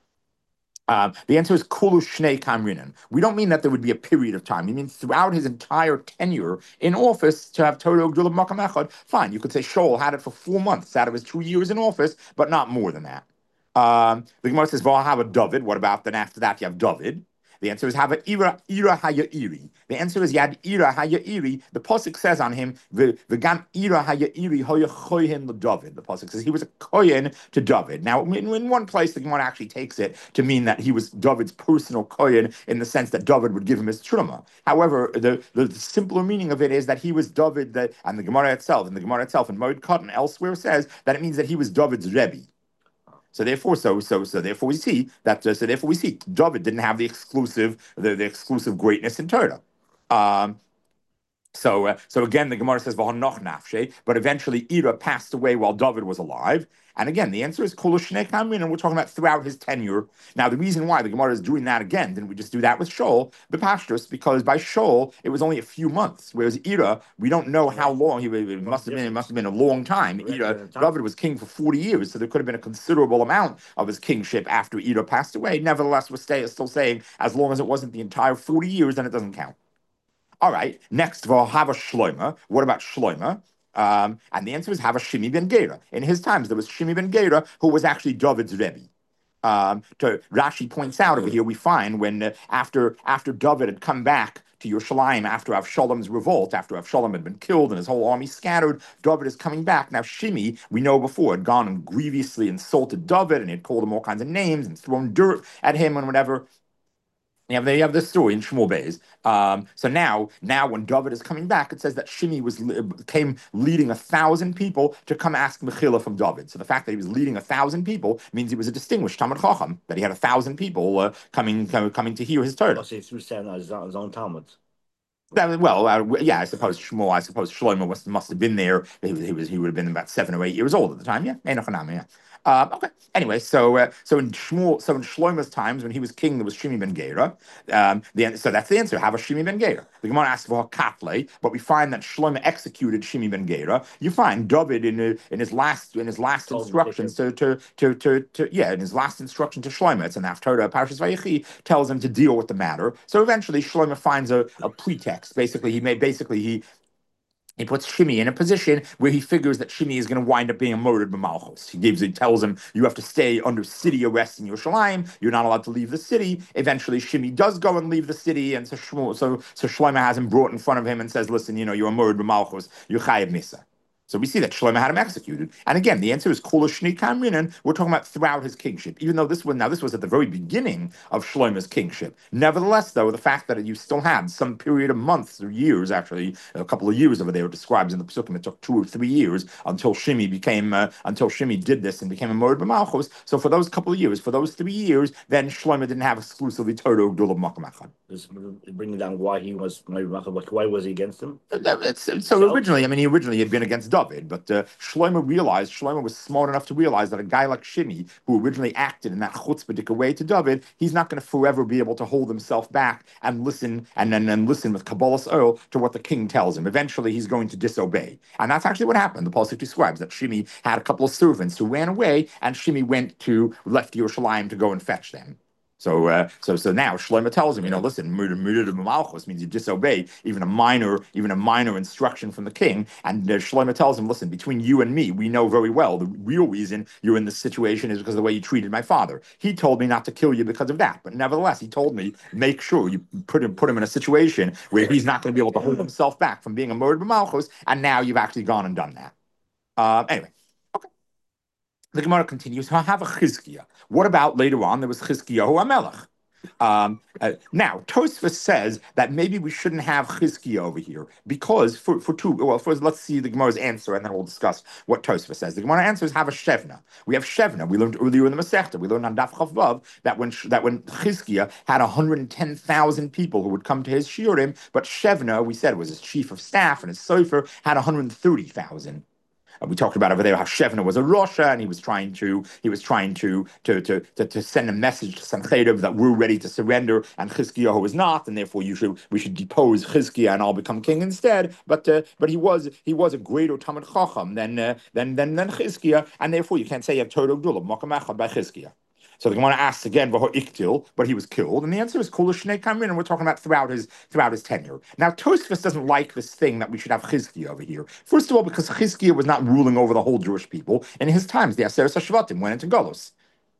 Uh, the answer is Kulu Shnei Kamrinan. We don't mean that there would be a period of time. We mean throughout his entire tenure in office to have Torah Gdula b'makom echad. Fine, you could say Shaul had it for four months out of his two years in office, but not more than that. Um, the Gemara says, "Well, have a David." What about then after that? You have David. The answer is have a ira ira haya'iri. The answer is yad ira haya'iri. The pasuk says on him the gam ira haya'iri hoyachoyin the David. The pasuk says he was a kohen to David. Now, in, in one place, the Gemara actually takes it to mean that he was David's personal kohen in the sense that David would give him his truma. However, the, the, the simpler meaning of it is that he was David. That and the Gemara itself, and the Gemara itself, and Moed Katan elsewhere says that it means that he was David's rebbe. So therefore, so so so therefore, we see that. Uh, so therefore, we see David didn't have the exclusive the, the exclusive greatness in Torah. Um, so, uh, so again, the Gemara says v'hanoch nafshe, but eventually Ira passed away while David was alive. And again, the answer is kol shnei kamrin, and we're talking about throughout his tenure. Now, the reason why the Gemara is doing that again, didn't we just do that with Shaul, the Pashtus? Because by Shaul it was only a few months, whereas Ira, we don't know how long. He it must have been. It must have been a long time. Ira, David was king for forty years, so there could have been a considerable amount of his kingship after Ira passed away. Nevertheless, we're stay, still saying as long as it wasn't the entire forty years, then it doesn't count. All right, next, Hava Shloima. What about Shloima? Um, and the answer is Hava Shimi ben Gera. In his times, there was Shimi ben Gera, who was actually David's Rebbe. Um, to, Rashi points out over here, we find when uh, after after David had come back to Yerushalayim after Avshalom's revolt, after Avshalom had been killed and his whole army scattered, David is coming back. Now Shimi, we know before, had gone and grievously insulted David and had called him all kinds of names and thrown dirt at him and whatever. You have, you have this story in Shmuel Beis. Um, so now, now when David is coming back, it says that Shimi was came leading a thousand people to come ask Mechila from David. So the fact that he was leading a thousand people means he was a distinguished Talmud Chacham, that he had a thousand people uh, coming, coming coming to hear his Torah. Must say through seven his own, his own Talmud. That, well, uh, yeah, I suppose Shmuel, I suppose Shlomo must, must have been there. He, was- he was he would have been about seven or eight years old at the time. Yeah, Enoch Hanami, yeah. Uh, okay. Anyway, so uh, so in Shmuel, so in Shlomo's times when he was king, there was Shimi ben Gera. Um, the, so that's the answer. Have a Shimi ben Gera. The Gemara asks for Katle, but we find that Shlomo executed Shimi ben Gera. You find David in uh, in his last in his last Told him instructions to to, to to to yeah in his last instruction to Shlomo. It's an Haftarah Parshas Vayechi tells him to deal with the matter. So eventually Shlomo finds a, a pretext. Basically, he made basically he he puts Shimi in a position where he figures that Shimi is going to wind up being murdered by Malchus. He gives, he tells him, you have to stay under city arrest in Yerushalayim. You're not allowed to leave the city. Eventually, Shimi does go and leave the city, and so Shmuel, so so Shlomo has him brought in front of him and says, "Listen, you know, you're murdered by Malchus. You're chayiv misa." So we see that Shlomo had him executed. And again, the answer is Kula Shni Kamrinan. We're talking about throughout his kingship, even though this was now this was at the very beginning of Shlomo's kingship. Nevertheless, though, the fact that you still had some period of months or years, actually a couple of years over there, describes in the Pesukim, it took two or three years until Shimi became uh, until Shimi did this and became a Mord B'Malchus. So for those couple of years, for those three years, then Shlomo didn't have exclusively Torah Gdul of Makam Echad. Just bringing down why he was why was he against him? It's, so so originally, I mean, he originally had been against David, but uh, Shlomo realized, Shlomo was smart enough to realize that a guy like Shimi, who originally acted in that chutzpahdik way to David, he's not going to forever be able to hold himself back and listen and then and, and listen with Kabbalah's oil to what the king tells him. Eventually, he's going to disobey, and that's actually what happened. The pasuk describes that Shimi had a couple of servants who ran away, and Shimi went to left Yerushalayim to go and fetch them. So, uh, so, so now Shlomo tells him, you know, listen, murder, murder to Malchus means you disobey even a minor, even a minor instruction from the king. And uh, Shlomo tells him, listen, between you and me, we know very well the real reason you're in this situation is because of the way you treated my father. He told me not to kill you because of that, but nevertheless, he told me make sure you put him put him in a situation where he's not going to be able to hold himself back from being a murder of Malchus. And now you've actually gone and done that. Uh, anyway. The Gemara continues, have a Chizkiah. What about later on? There was Chizkiyahu HaMelech. Um, uh, now, Tosfos says that maybe we shouldn't have Chizkiah over here because for, for two, well, first let's see the Gemara's answer and then we'll discuss what Tosfos says. The Gemara answer is have a Shevna. We have Shevna. We learned earlier in the Masechta, we learned on Daf Chav Vav that when that when Chizkiah had one hundred ten thousand people who would come to his shiurim, but Shevna, we said, was his chief of staff and his sofer, had one hundred thirty thousand. Uh, we talked about over there how Shevna was a Rosha, and he was trying to he was trying to to to to, to send a message to Sanchedav that we're ready to surrender, and Chizkiyahu was not, and therefore you should we should depose Chizkiah and I'll become king instead. But uh, but he was he was a greater Talmud Chacham than uh, than than than Chizkiah, and therefore you can't say you have Torah Gdula Makam Echad by Chizkiah. So the Gemara asks again, iktil, but he was killed, and the answer is Kula Shnei Kamrin, and we're talking about throughout his throughout his tenure. Now Tosfos doesn't like this thing that we should have Chizkiah over here. First of all, because Chizkiah was not ruling over the whole Jewish people in his times. The Aseret HaShvatim went into Golos.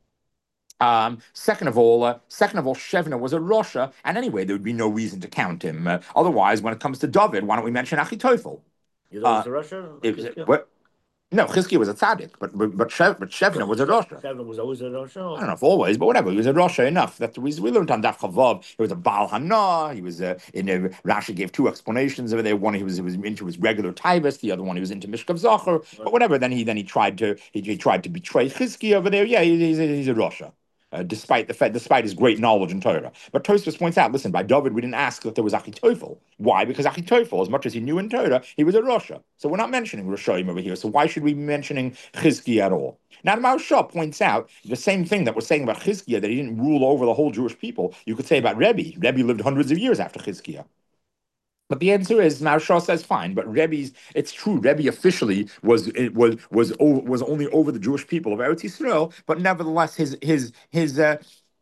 Um, second of all, uh, second of all, Shevna was a Rosha, and anyway, there would be no reason to count him. Uh, otherwise, when it comes to David, why don't we mention Achitophel? You know, uh, a Russia? What? No, Chizkiah was a tzaddik, but but but, Shev, but Shevna was a Rosha. Shevna was always a Rosha. I don't know if always, but whatever. He was a Rosha enough that we, we learned on Daf Chavav. He was a Baal Hana. He was uh, in a, Rashi gave two explanations over there. One he was he was into his regular Taivas. The other one he was into Mishkav Zachar. Right. But whatever. Then he then he tried to he, he tried to betray Chizkiah over there. Yeah, he, he's a, he's a Rosha. Uh, despite the fact, despite his great knowledge in Torah. But Tosfos points out, listen, by David, we didn't ask that there was Achitophel. Why? Because Achitophel, as much as he knew in Torah, he was a Rosha. So we're not mentioning Roshaim over here. So why should we be mentioning Chizkiah at all? Now, the Maharsha points out the same thing that we're saying about Chizkiah, that he didn't rule over the whole Jewish people. You could say about Rebbe. Rebbe lived hundreds of years after Chizkiah. But the answer is, Maharsha says fine. But Rebbe's, it's true. Rebbe officially was it was was was only over the Jewish people of Eretz Yisrael. But nevertheless, his his his uh,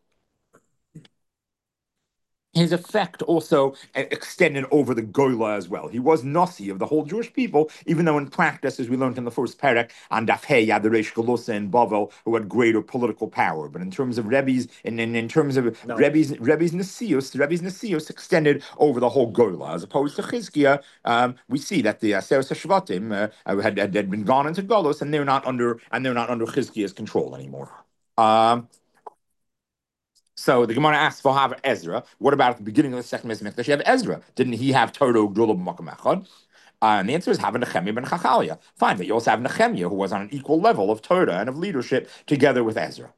his effect also extended over the Goyla as well. He was Nasi of the whole Jewish people, even though in practice, as we learned in the first parak, and Dafhei, Yadaresh Galusa and Bavel, who had greater political power. But in terms of Rebbe's, in, in, in terms of no. Rebbe's, Rebbe's Nasius, Rebbe's Nasius extended over the whole Goyla. As opposed to Chizkiah, um, we see that the Aseret HaShvatim uh, had, had, had been gone into Golos, and they're not under and they're not under Chizkiah's control anymore. Um, So the Gemara asks for have Ezra. What about at the beginning of the second Beis Hamikdash? You have Ezra. Didn't he have Torah Gdula b'Makom Echad? Uh, and the answer is having Nehemiah ben Chachalia. Fine, but you also have Nehemiah, who was on an equal level of Torah and of leadership together with Ezra.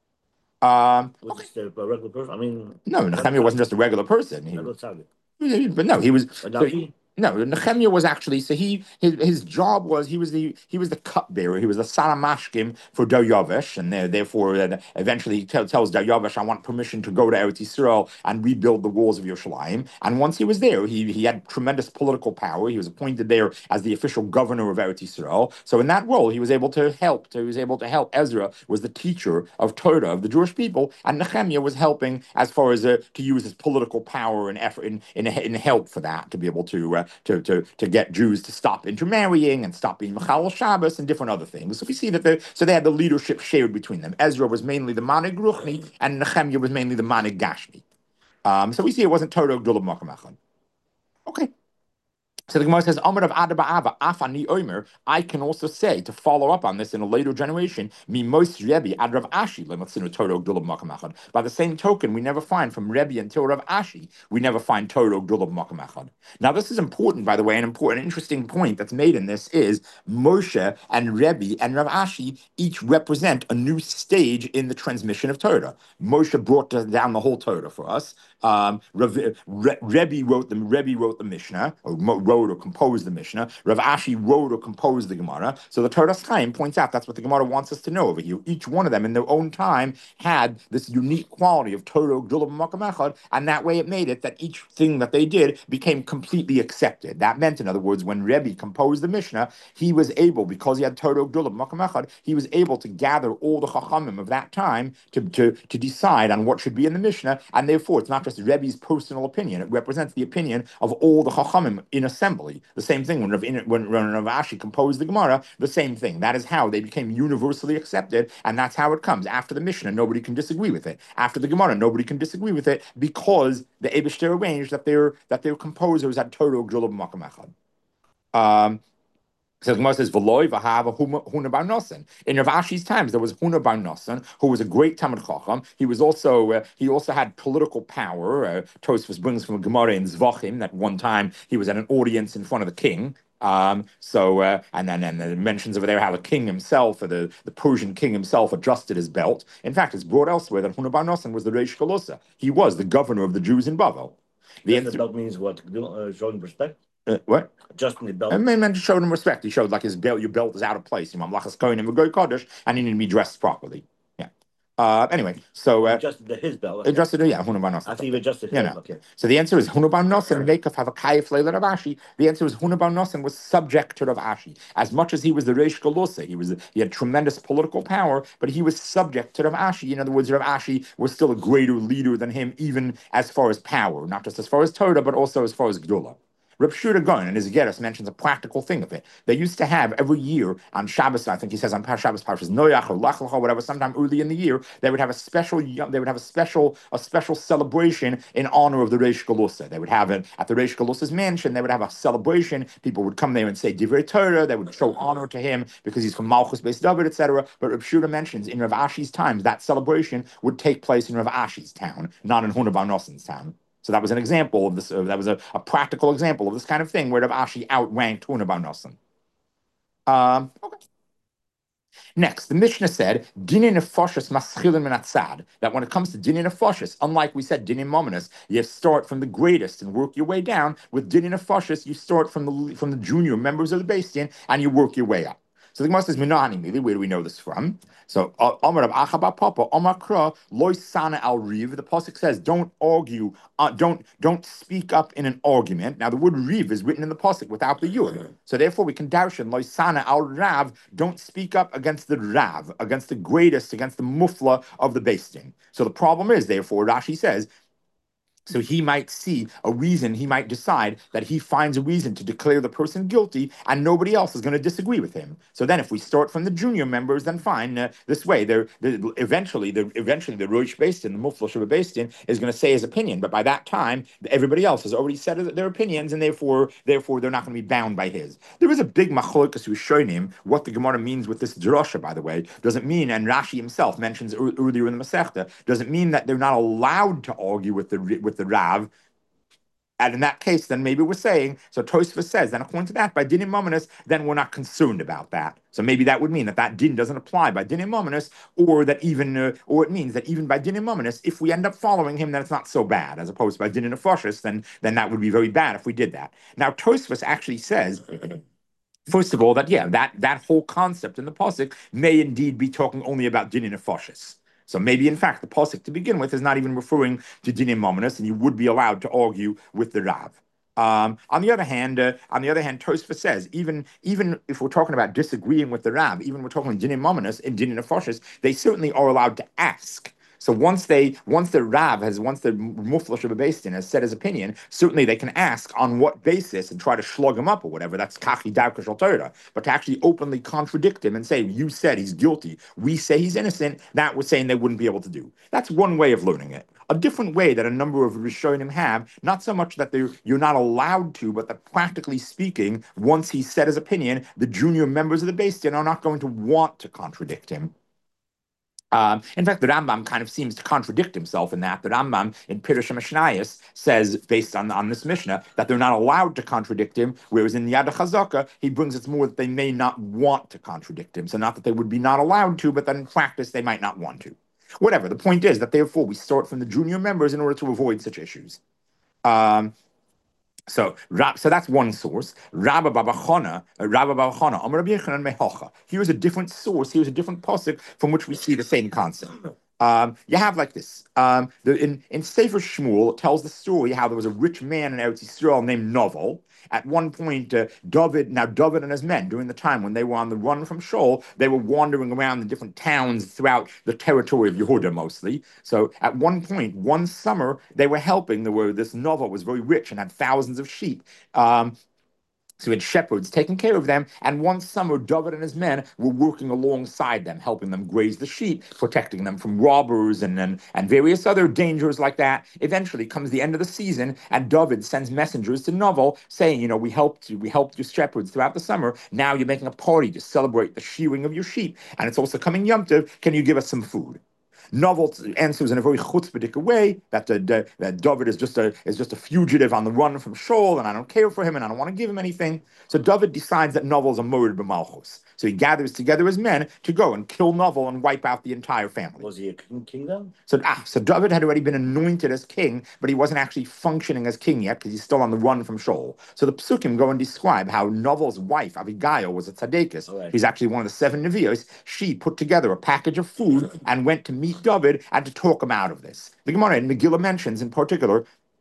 Um, Was okay. this a regular person? I mean, No, Nehemiah wasn't just a regular person. He, but no, he was. So, no, Nehemiah was actually so he his, his job was he was the he was the cupbearer. He was the Saramashkim for Daryavish, and there, therefore uh, eventually he tell, tells Daryavish, "I want permission to go to Eretz Yisrael and rebuild the walls of Yerushalayim." And once he was there, he he had tremendous political power. He was appointed there as the official governor of Eretz Yisrael. So in that role, he was able to help. So he was able to help. Ezra was the teacher of Torah of the Jewish people, and Nehemiah was helping as far as uh, to use his political power and effort in in, in help for that to be able to. Uh, To, to, to get Jews to stop intermarrying and stop being Mechal Shabbos and different other things. So we see that they so they had the leadership shared between them. Ezra was mainly the Manig Ruchni and Nehemiah was mainly the Manig Gashmi. Um, so we see it wasn't Torah Gdula b'Makom Echad. Okay. So the Gemara says, Amar of Adaba Ava, Afani Omer, I can also say, to follow up on this in a later generation, Mimos Rebbe, Ad Rav Ashi, Lematzinu Torah Gdula b'Makom Echad. By the same token, we never find from Rebbe until Rav Ashi, we never find Torah Gdula b'Makom Echad. Now, this is important, by the way, an important, interesting point that's made in this is Moshe and Rebbe and Rav Ashi each represent a new stage in the transmission of Torah. Moshe brought down the whole Torah for us. Um, Rav, Re, Rebbe wrote the Rebbe wrote the Mishnah, or wrote or composed the Mishnah. Rav Ashi wrote or composed the Gemara. So the Torah Chaim points out that's what the Gemara wants us to know over here. Each one of them, in their own time, had this unique quality of Torah Gdula b'Makom Echad, and that way it made it that each thing that they did became completely accepted. That meant, in other words, when Rebbe composed the Mishnah, he was able, because he had Torah Gdula b'Makom Echad, he was able to gather all the Chachamim of that time to, to, to decide on what should be in the Mishnah, and therefore it's not just Rebbe's personal opinion. It represents the opinion of all the Chachamim in assembly. The same thing when Rav, when, when Rav Ashi composed the Gemara, the same thing. That is how they became universally accepted, and that's how it comes. After the Mishnah, nobody can disagree with it. After the Gemara, nobody can disagree with it because the Eibishter arranged that their that their composers had Torah Gdula b'Makom Echad. Um, So the Gemara says, "V'loi v'hava Huna bar Nosson." In Rav Ashi's times, there was Huna bar Nosson, who was a great Talmid Chacham. He was also uh, he also had political power. Uh, Tosfos brings from a Gemara in Zvachim that one time he was at an audience in front of the king. Um, so uh, and then and it mentions over there how the king himself, or the, the Persian king himself, adjusted his belt. In fact, it's brought elsewhere that Huna bar Nosson was the Reish Kolosa. He was the governor of the Jews in Bavel. The answer, belt means what? Uh, showing respect. Uh, what? Adjusting the belt. And man, man showed him respect. He showed like his belt, your belt is out of place. You Mamlachas Kohen and Goy Kodesh, and he needed to be dressed properly. Yeah. Uh, anyway, so uh, adjusted the, his belt. Okay. Adjusted it, yeah. Hunu bar Nosson. I think he adjusted his. Yeah, no. Okay. So the answer is Hunu bar Nosson. Make of have a kayif leila Rav Ashi. The answer is Hunu bar Nosson was subject to Rav Ashi. As much as he was the Reish Galosa, he was he had tremendous political power, but he was subject to Rav Ashi. In other words, Rav Ashi was still a greater leader than him, even as far as power, not just as far as Torah, but also as far as Gdula. Reb Shura Gaon in his Geras mentions a practical thing of it. They used to have every year on Shabbos, I think he says on Shabbos, Parshas Noach or Lach Lecha, whatever, sometime early in the year, they would have a special, they would have a special, a special celebration in honor of the Reish Galusa. They would have it at the Reish Galusa's mansion. They would have a celebration. People would come there and say Divrei Torah. They would show honor to him because he's from Malchus Beis David, et cetera. But Reb Shura mentions in Rav Ashi's times that celebration would take place in Rav Ashi's town, not in Huna bar Nosson's town. So that was an example of this. Uh, that was a, a practical example of this kind of thing where Rav Ashi outranked Huna bar Nosson. Um, okay. Next, the Mishnah said, Dinin nefashos maschilin min hatzad, that when it comes to Dinin nefashos, unlike we said Dinin mominus, you start from the greatest and work your way down. With Dinin nefashos, you start from the from the junior members of the Beis Din and you work your way up. So the Gemara says, Minani Mili, where do we know this from? So, Amar of Achaba Papa, Amar Kra, Loy Sana al Riv. The Pasuk says, don't argue, uh, don't don't speak up in an argument. Now, the word Riv is written in the Pasuk without the Yud. So, therefore, we can darshan, Loy Sana al Rav, don't speak up against the Rav, against the greatest, against the Mufla of the Beis Din. So, the problem is, therefore, Rashi says, So he might see a reason, he might decide that he finds a reason to declare the person guilty and nobody else is going to disagree with him. So then if we start from the junior members, then fine. Uh, this way, they're, they're eventually, they're, eventually the Rosh Beistin, the Mufla Sheba Beistin, is going to say his opinion. But by that time, everybody else has already said their opinions, and therefore, therefore they're not going to be bound by his. There is a big machlokas who's showing him what the Gemara means with this drasha, by the way. Doesn't mean, and Rashi himself mentions earlier in the Masechta, doesn't mean that they're not allowed to argue with the with the Rav. And in that case, then maybe we're saying, so Tosfos says, then according to that, by dinim mominus, then we're not concerned about that. So maybe that would mean that that din doesn't apply by dinim mominus, or that even, uh, or it means that even by dinim mominus, if we end up following him, then it's not so bad, as opposed to by dinim nefashis, then then that would be very bad if we did that. Now Tosfos actually says, first of all, that yeah, that that whole concept in the pasuk may indeed be talking only about dinim nefashis. So maybe, in fact, the pasuk to begin with is not even referring to dinim mominus, and you would be allowed to argue with the Rav. Um, on the other hand, uh, on the other hand, Tosfos says even even if we're talking about disagreeing with the Rav, even we're talking dinim mominus and dinim nefashis, they certainly are allowed to ask. So once they, once the Rav has, once the Mufla Sheba Beistin has said his opinion, certainly they can ask on what basis and try to slug him up or whatever. That's kachi darka shel Torah. But to actually openly contradict him and say, you said he's guilty, we say he's innocent, that was saying they wouldn't be able to do. That's one way of learning it. A different way that a number of Rishonim have, not so much that they're, you're not allowed to, but that practically speaking, once he said his opinion, the junior members of the Beis Din are not going to want to contradict him. Um, in fact, the Rambam kind of seems to contradict himself in that. The Rambam in Pirush HaMishnayos says, based on, on this Mishnah, that they're not allowed to contradict him, whereas in Yad HaChazaka, he brings it more that they may not want to contradict him. So not that they would be not allowed to, but that in practice they might not want to. Whatever. The point is that therefore we start from the junior members in order to avoid such issues. Um, So, so that's one source. Rabba Baba Chana, Rabba Baba Chana, Amar Rabbi Yochanan Mehocha. Here's a different source. Here's a different pasuk from which we see the same concept. Um, you have like this. Um, the, in in Sefer Shmuel, it tells the story how there was a rich man in Eretz Yisrael named Novel. At one point, uh, David, now David and his men, during the time when they were on the run from Shaul, they were wandering around the different towns throughout the territory of Yehuda mostly. So at one point, one summer, they were helping. There were this Novel was very rich and had thousands of sheep. Um, So he had shepherds taking care of them, and one summer, David and his men were working alongside them, helping them graze the sheep, protecting them from robbers and, and, and various other dangers like that. Eventually comes the end of the season, and David sends messengers to Novel saying, you know, we helped you, we helped your shepherds throughout the summer. Now you're making a party to celebrate the shearing of your sheep, and it's also coming Yom Tov. Can you give us some food? Novel answers in a very chutzpahdik way that uh, that David is just a is just a fugitive on the run from Shaul, and I don't care for him, and I don't want to give him anything. So David decides that Novel's a morid b'malchus. So he gathers together his men to go and kill Novel and wipe out the entire family. Was he a king, king then? So ah, so David had already been anointed as king, but he wasn't actually functioning as king yet because he's still on the run from Shaul. So the psukim go and describe how Novel's wife Abigail was a tzaddikus. Right. He's actually one of the seven nevios. She put together a package of food and went to meet David and to talk him out of this. The Gemara in Megillah mentions in particular,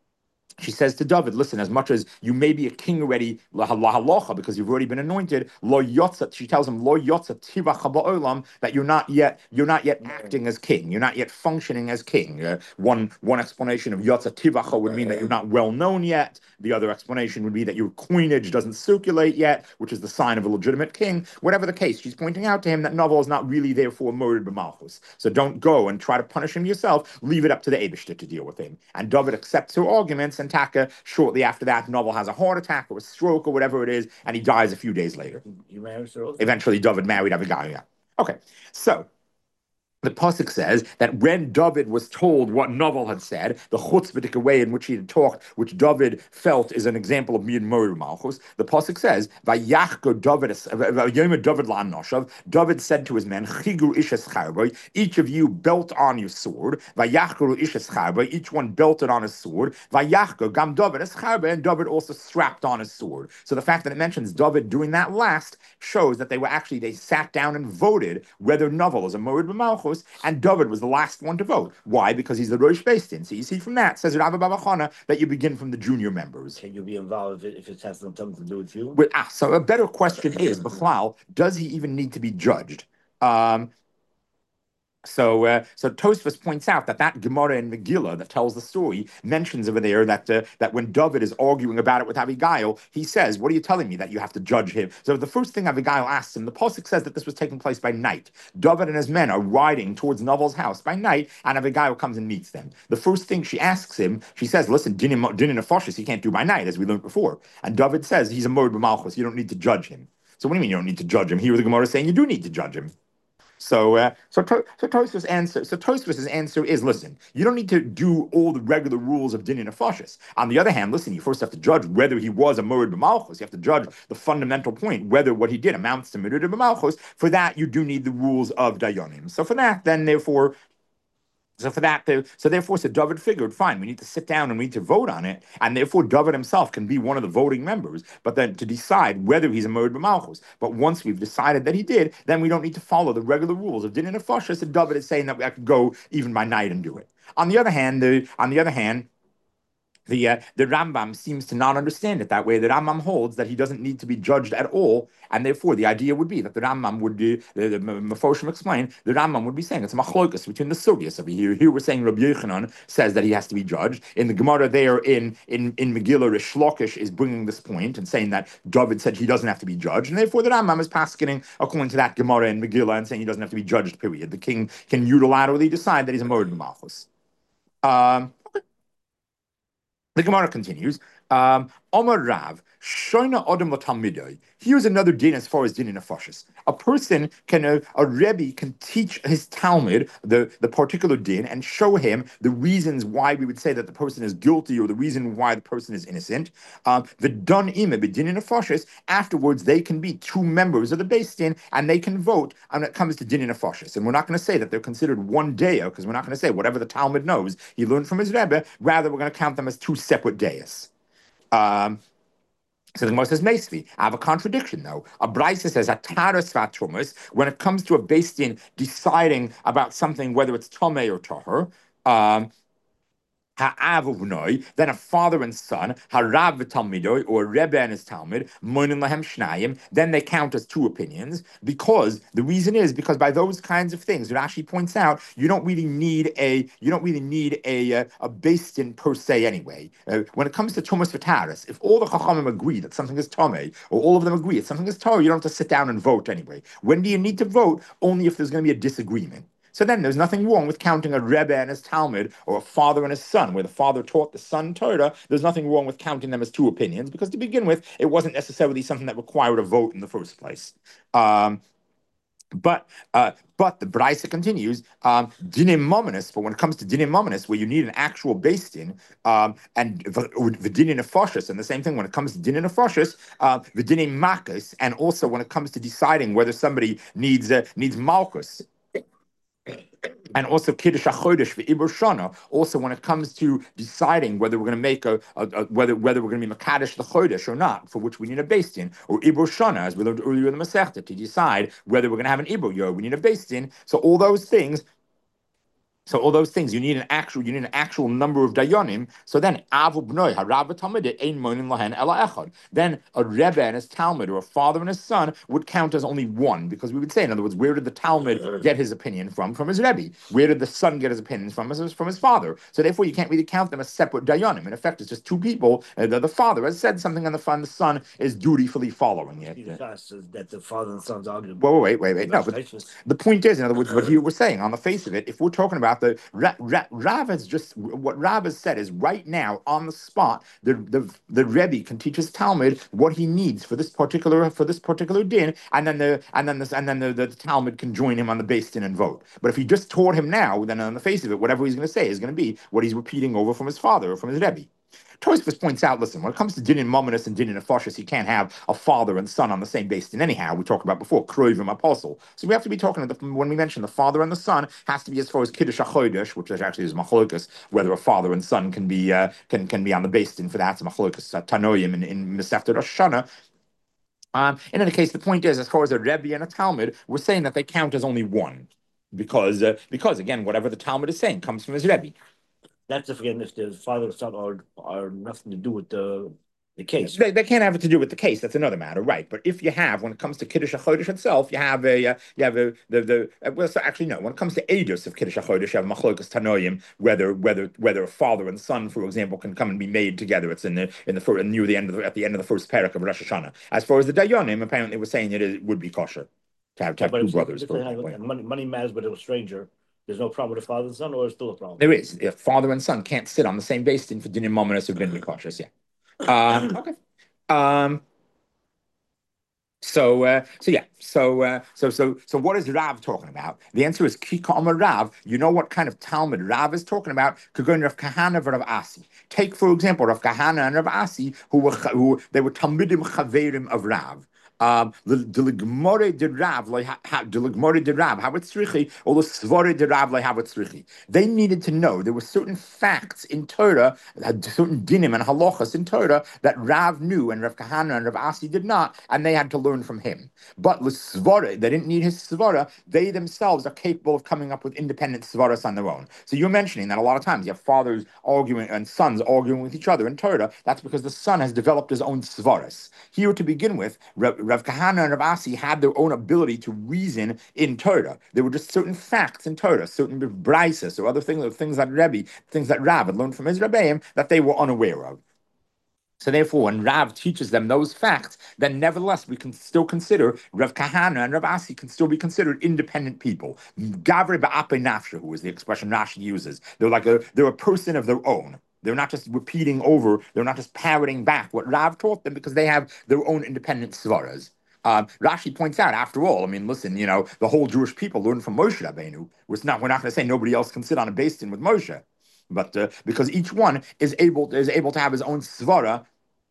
she says to David, listen, as much as you may be a king already, lahalacha, because you've already been anointed, lo yotza, she tells him, lo yotza tivacha ba'olam, that you're not yet, you're not yet acting as king, you're not yet functioning as king. Uh, one, one explanation of yotza tivacha would mean that you're not well known yet. The other explanation would be that your coinage doesn't circulate yet, which is the sign of a legitimate king. Whatever the case, she's pointing out to him that Novel is not really therefore murdered b'malchus. So don't go and try to punish him yourself. Leave it up to the Eibishter to deal with him. And David accepts her arguments, and Taka, shortly after that, Novel has a heart attack or a stroke or whatever it is, and he dies a few days later. You married her also? Eventually, David married Abigail. Yeah. Okay, so the pasuk says that when David was told what Novel had said, the chutzpahdik way in which he had talked, which David felt is an example of Miyad Morid Malchus, the pasuk says, "Vayachko David, Vayom David la'anoshav." David said to his men, "Chigru ishes charboi." Each of you belt on your sword. Vayachko ishes charboi. Each one belted on his sword. Vayachko gam David es charboi, and David also strapped on his sword. So the fact that it mentions David doing that last shows that they were actually they sat down and voted whether Novel is a Morid B'Malchus. And David was the last one to vote. Why? Because he's the Rosh Beistin. So you see from that, says Rabbi Baba Chana, that you begin from the junior members. Can you be involved if it, if it has something to do with you? But, ah, so a better question is, B'chlal, does he even need to be judged? Um, So, uh, so Tosfos points out that that Gemara in Megillah that tells the story mentions over there that uh, that when David is arguing about it with Abigail, he says, "What are you telling me that you have to judge him?" So the first thing Abigail asks him, the pasuk says that this was taking place by night. David and his men are riding towards Naval's house by night, and Abigail comes and meets them. The first thing she asks him, she says, "Listen, din in he can't do by night, as we learned before." And David says, "He's a murd b'malchus. You don't need to judge him." So what do you mean you don't need to judge him? Here the Gemara is saying you do need to judge him. So, uh, so, to, so Tosfos' answer, so Tosfos' answer is: listen, you don't need to do all the regular rules of din and nefashis. On the other hand, listen, you first have to judge whether he was a murid b'malchus. You have to judge the fundamental point, whether what he did amounts to murid b'malchus. For that, you do need the rules of dayanim. So, for that, then, therefore, so for that, so therefore, so David figured, fine, we need to sit down and we need to vote on it, and therefore David himself can be one of the voting members, but then to decide whether he's a Moed B'Malchus. But once we've decided that he did, then we don't need to follow the regular rules of Din and Nefashos, and David is saying that I could go even by night and do it. On the other hand, the, on the other hand, the uh, the Rambam seems to not understand it that way. The Rambam holds that he doesn't need to be judged at all, and therefore the idea would be that the Rambam would be, the, the Mefoshim explain, the Rambam would be saying it's a machlokas between the sugyas over here. Here we're saying Rabbi Yochanan says that he has to be judged. In the Gemara there in in in Megillah, Rish Lakish is bringing this point and saying that David said he doesn't have to be judged, and therefore the Rambam is paskening according to that Gemara in Megillah and saying he doesn't have to be judged. Period. The king can unilaterally decide that he's a Moed B'Malchus. Um, The Gemara continues. Um, Omar Rav, Shoina Adam Latalmidoi. Here's another din as far as din in nefashis. A person can, a, a Rebbe can teach his Talmud the, the particular din and show him the reasons why we would say that the person is guilty or the reason why the person is innocent. Um, the Don Ime, the din in nefashis, afterwards they can be two members of the Beis Din and they can vote when it comes to din in nefashis. And we're not going to say that they're considered one daya because we're not going to say whatever the Talmud knows he learned from his Rebbe. Rather, we're going to count them as two separate dayas. Um, so the Gemara says, Meisvi. I have a contradiction, though. A Brisa says, Ataras Vatrumas, when it comes to a Beis Din deciding about something, whether it's Tomei or Tahor, um, then a father and son, harav v'talmidoi, or Rebbe and his Talmud, moinin lahem shnayim, then they count as two opinions, because the reason is because by those kinds of things, Rashi points out, you don't really need a you don't really need a a, a Beis Din per se anyway. Uh, when it comes to Tumas v'taris, if all the Chachamim agree that something is Tomei, or all of them agree that something is Torah, you don't have to sit down and vote anyway. When do you need to vote? Only if there's going to be a disagreement. So then there's nothing wrong with counting a Rebbe and his Talmud or a father and his son, where the father taught the son Torah. There's nothing wrong with counting them as two opinions, because to begin with, it wasn't necessarily something that required a vote in the first place. Um, But uh, but the Brisa continues, um, dinim mominus, but when it comes to dinim mominus, where you need an actual Beis Din, um, and the dinim nefashis, and the same thing when it comes to dinim nefashis, uh, the dinim makas, and also when it comes to deciding whether somebody needs uh, needs malchus. And also Kiddush HaChodesh v'Ibur Shana. Also, when it comes to deciding whether we're going to make a, a, a whether whether we're going to be Makadesh the Chodesh or not, for which we need a Beis Din, or Ibur Shana, as we learned earlier in the Masechta, to decide whether we're going to have an Ibur Yo, we need a Beis Din. So all those things. So all those things, you need an actual, you need an actual number of dayanim. So then, avu b'noi harav Talmud ein moinin lahen ela echad. Then a rebbe and his Talmud, or a father and his son, would count as only one, because we would say, in other words, where did the Talmud get his opinion from? From his rebbe. Where did the son get his opinions from? From his father. So therefore, you can't really count them as separate dayanim. In effect, it's just two people. Uh, the, the father has said something, and the son, the son is dutifully following it. That the father and son's argument. Wait, wait, wait, wait. No, but the point is, in other words, what here we're saying on the face of it, if we're talking about the Ra- Ra- Rav has just what Rav has said is right now on the spot. The the the Rebbe can teach his Talmud what he needs for this particular for this particular din, and then the and then this and then the, the, the Talmud can join him on the Beis Din and vote. But if he just taught him now, then on the face of it, whatever he's going to say is going to be what he's repeating over from his father or from his Rebbe. Tosfos points out, listen, when it comes to din in mominus and din in nefashis, you can't have a father and son on the same Beis Din anyhow. We talked about before, kroivim apostle. So we have to be talking, the, when we mention the father and the son, has to be as far as Kiddush HaChodesh, which actually is machlokas, whether a father and son can be uh, can can be on the Beis Din for that. It's machlokas uh, tanoim in, in Masechta Rosh Hashanah. Um, in any case, the point is, as far as a Rebbe and a Talmud, we're saying that they count as only one. Because, uh, because again, whatever the Talmud is saying comes from his Rebbe. That's if again if the father and son are are nothing to do with the the case. They, they can't have it to do with the case. That's another matter, right? But if you have, when it comes to Kiddush HaChodesh itself, you have a, uh, you have a, the the. Uh, well, so actually, no. When it comes to Eidos of Kiddush HaChodesh, you have Machlokas Tanoim, whether whether whether a father and son, for example, can come and be made together. It's in the in the first, near the end of the, at the end of the first parak of Rosh Hashanah. As far as the Dayanim, apparently, we're saying it, is, it would be kosher to have, to have But two it's, brothers. it's, For it's, example. money, money matters, but it was stranger. There's no problem with the father and son, or it's still a problem. There is. If father and son can't sit on the same base for dinim mominus or dinim cautious, yeah. Um, okay. Um, so, uh, so yeah, so, uh, so, so, so, what is Rav talking about? The answer is Kika Amar Rav. You know what kind of Talmud Rav is talking about? Kagun Rav Kahana and Rav Asi. Take, for example, Rav Kahana and Rav Asi, who were who they were Talmudim Chaverim of Rav. Um, the Ligmore de Rav, like the Ligmore de Rav, how it's tzrichi, or the Svore de Rav, like how it's tzrichi. They needed to know there were certain facts in Torah, certain dinim and halachas in Torah that Rav knew and Rav Kahana and Rav Asi did not, and they had to learn from him. But the Svore, they didn't need his Svara. They themselves are capable of coming up with independent Svaras on their own. So you're mentioning that a lot of times you have fathers arguing and sons arguing with each other in Torah. That's because the son has developed his own Svaras. Here, to begin with, Rav, Rav Kahana and Rav Asi had their own ability to reason in Torah. There were just certain facts in Torah, certain braises or other things, or things that Rebbe, things that Rav had learned from his Rebbeim that they were unaware of. So therefore, when Rav teaches them those facts, then nevertheless we can still consider Rav Kahana and Rav Asi can still be considered independent people. Gavre ba'ape nafshehu is the expression Rashi uses. They're like a they're a person of their own. They're not just repeating over, they're not just parroting back what Rav taught them because they have their own independent svaras. Um, Rashi points out, after all, I mean, listen, you know, the whole Jewish people learned from Moshe Rabbeinu. We're not, we're not going to say nobody else can sit on a basin with Moshe, but uh, because each one is able is able to have his own svara.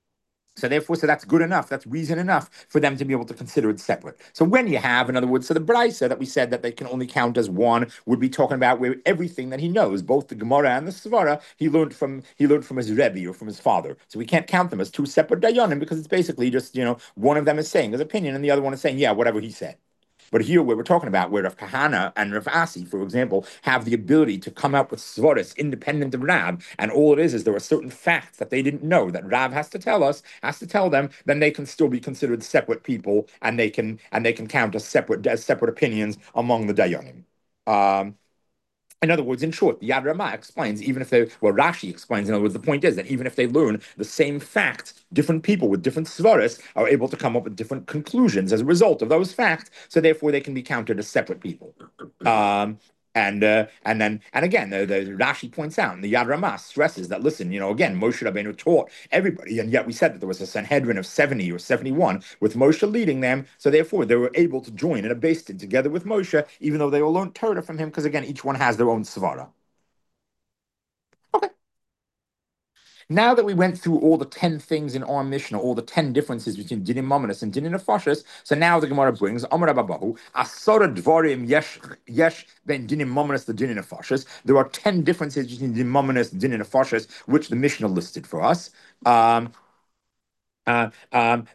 So therefore, so that's good enough. That's reason enough for them to be able to consider it separate. So when you have, in other words, so the Brisa that we said that they can only count as one would be talking about where everything that he knows, both the Gemara and the Svara, he learned from he learned from his Rebbe or from his father. So we can't count them as two separate dayanim because it's basically just, you know, one of them is saying his opinion and the other one is saying, yeah, whatever he said. But here, where we're talking about, where Rav Kahana and Rav Asi, for example, have the ability to come out with svaris independent of Rav, and all it is is there are certain facts that they didn't know that Rav has to tell us, has to tell them, then they can still be considered separate people, and they can and they can count as separate as separate opinions among the dayanim. Um, In other words, in short, the Yad Ramah explains, even if they, well, Rashi explains, in other words, the point is that even if they learn the same facts, different people with different svaras are able to come up with different conclusions as a result of those facts, so therefore they can be counted as separate people. Um, and uh, and then and again, the, the Rashi points out, and the Yad Ramah stresses that, listen, you know, again, Moshe Rabbeinu taught everybody, and yet we said that there was a Sanhedrin of seventy or seventy-one with Moshe leading them, so therefore they were able to join in a Beis Din together with Moshe, even though they all learned Torah from him, because again, each one has their own svara. Okay. Now that we went through all the ten things in our Mishnah, all the ten differences between Dinim Mominus and Dinim Nefashis, so now the Gemara brings Amar Ababahu, Asora Dvarim Yesh Yesh Ben Dinim Mominus the Dinim Nefashis. There are ten differences between Dinim Mominus and Dinim Nefashis, which the Mishnah listed for us. Um, Uh, um,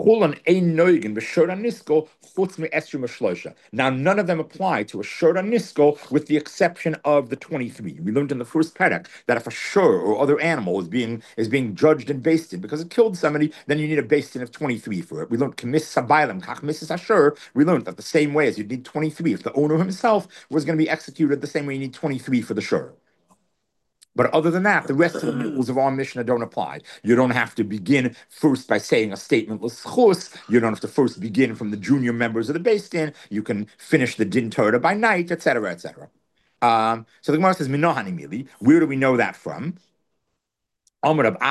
now, none of them apply to a shora nisko, with the exception of the twenty-three. We learned in the first parak that if a shor or other animal is being is being judged and based in because it killed somebody, then you need a based in of twenty-three for it. We learned kemis sabaylam kach misis ashur. We learned that the same way as you need twenty-three if the owner himself was going to be executed, the same way you need twenty-three for the shor. But other than that, the rest of the rules of our Mishnah don't apply. You don't have to begin first by saying a statement l'schus. You don't have to first begin from the junior members of the Beis Din. You can finish the Din Torah by night, et cetera, et cetera. Um, so the Gemara says, "Minohani mili." Where do we know that from? The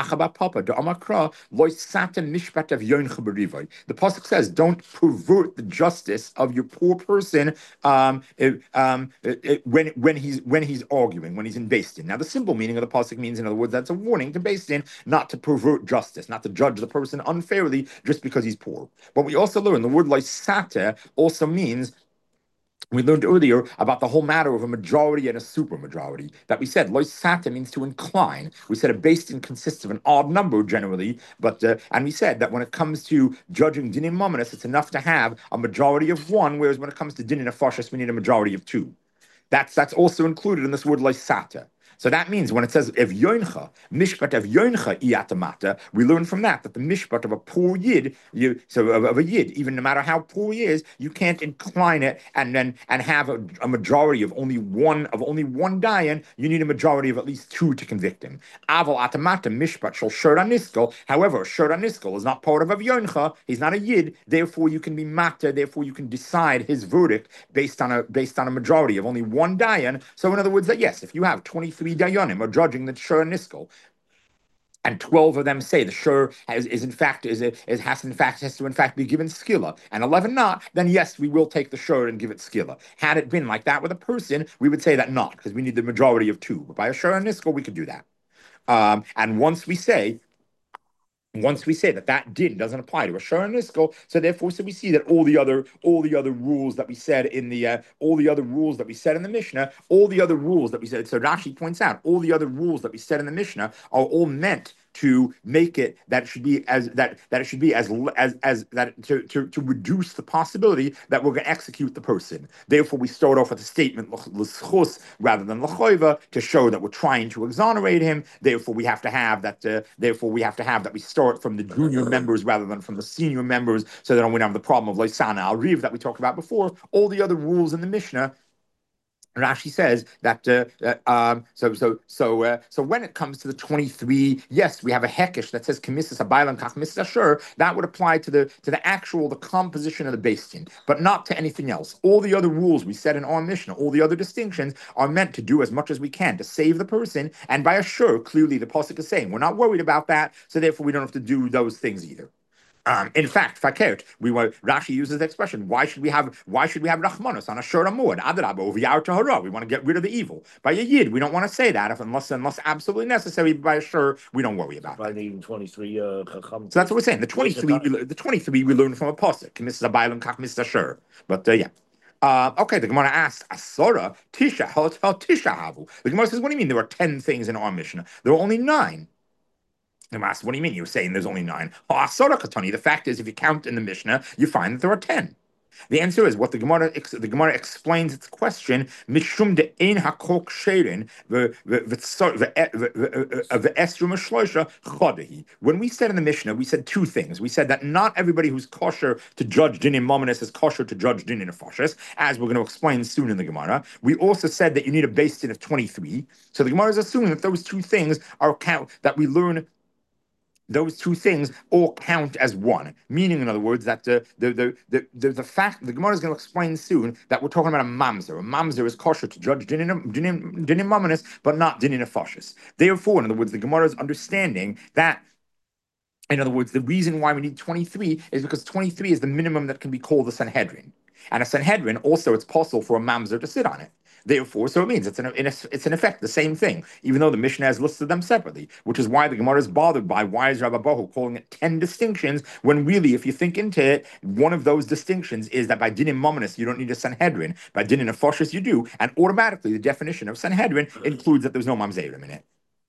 pasuk says, "Don't pervert the justice of your poor person um, it, um, it, it, when when he's when he's arguing, when he's in Beis Din." Now, the simple meaning of the pasuk means, in other words, that's a warning to Beis Din not to pervert justice, not to judge the person unfairly just because he's poor. But we also learn the word loisate also means. We learned earlier about the whole matter of a majority and a supermajority. That we said loisata means to incline. We said a Beis Din consists of an odd number generally, but uh, and we said that when it comes to judging dinim mominus, it's enough to have a majority of one, whereas when it comes to dinim nefashis, we need a majority of two. That's that's also included in this word loisata. So that means when it says Ev Yoincha, Mishpat of Yoincha Iyatamata, we learn from that that the Mishpat of a poor Yid, you so of, of a Yid, even no matter how poor he is, you can't incline it and then and have a, a majority of only one of only one Dayan. You need a majority of at least two to convict him. Aval Atamata Mishpat shall Shur Aniskel. However, Shur Aniskel is not part of Ev Yoincha. He's not a Yid. Therefore, you can be Mata. Therefore, you can decide his verdict based on a based on a majority of only one Dayan. So, in other words, that yes, if you have twenty-three Dayanim are judging the Shur Niskel, and twelve of them say the Shur is, is in fact is, is has in fact has to in fact be given skilla, and eleven not, then yes, we will take the Shur and give it skilla. Had it been like that with a person, we would say that not, because we need the majority of two. But by a Shur and Niskel, we could do that. Um, and once we say once we say that that din doesn't apply to a Shur and Niskel, so therefore, so we see that all the other all the other rules that we said in the uh, all the other rules that we said in the Mishnah, all the other rules that we said. So Rashi points out all the other rules that we said in the Mishnah are all meant to make it that it should be as that that it should be as as as that to to, to reduce the possibility that we're going to execute the person. Therefore, we start off with a statement l'schus rather than l'choiva to show that we're trying to exonerate him. Therefore, we have to have that. Uh, therefore, we have to have that we start from the junior members rather than from the senior members, so that we don't have the problem of loisana al riv that we talked about before. All the other rules in the Mishnah. Rashi says that uh, uh, um, so so so uh, so when it comes to the twenty-three, yes, we have a hekesh that says kamisas abaylan kach misas ashur. That would apply to the to the actual the composition of the beis din, but not to anything else. All the other rules we said in our Mishnah, all the other distinctions are meant to do as much as we can to save the person. And by ashur, clearly the pasuk is saying we're not worried about that, so therefore we don't have to do those things either. Um, in fact, fakert, we were Rashi uses the expression. Why should we have? Why should we have rachmanos on a shur amud? Adraba over yar tahara. We want to get rid of the evil. By a yid, we don't want to say that if unless unless absolutely necessary. By a shur, we don't worry about. By needing twenty-three. Uh, so that's what we're saying. The twenty-three, we, the twenty-three, we learn from a pasuk. Misas abaylam kach misas shur. But uh, yeah. Uh, okay, the Gemara asks, Asora, Tisha, how Tisha havu? The Gemara says, what do you mean there were ten things in our Mishnah? There were only nine. The Master, what do you mean? You're saying there's only nine. The fact is, if you count in the Mishnah, you find that there are ten. The answer is what the Gemara the Gemara explains its question. Mishum de ein hakok sherin chodehi. When we said in the Mishnah, we said two things. We said that not everybody who's kosher to judge din in mominus is kosher to judge din in nefashis, as we're going to explain soon in the Gemara. We also said that you need a beis din of twenty-three. So the Gemara is assuming that those two things are count that we learn. Those two things all count as one. Meaning, in other words, that the the the the, the, the fact the Gemara is going to explain soon that we're talking about a mamzer. A mamzer is kosher to judge din in din in mominus, but not din in nefashis. Therefore, in other words, the Gemara is understanding that. In other words, the reason why we need twenty-three is because twenty-three is the minimum that can be called a Sanhedrin. And a Sanhedrin, also, it's possible for a mamzer to sit on it. Therefore, so it means it's an in a, it's in effect the same thing, even though the Mishnah has listed them separately, which is why the Gemara is bothered by why is Rabbi Bahu calling it ten distinctions, when really, if you think into it, one of those distinctions is that by dinim mominus you don't need a Sanhedrin, by dinim nefashis you do, and automatically the definition of Sanhedrin includes that there's no mamzerim in it.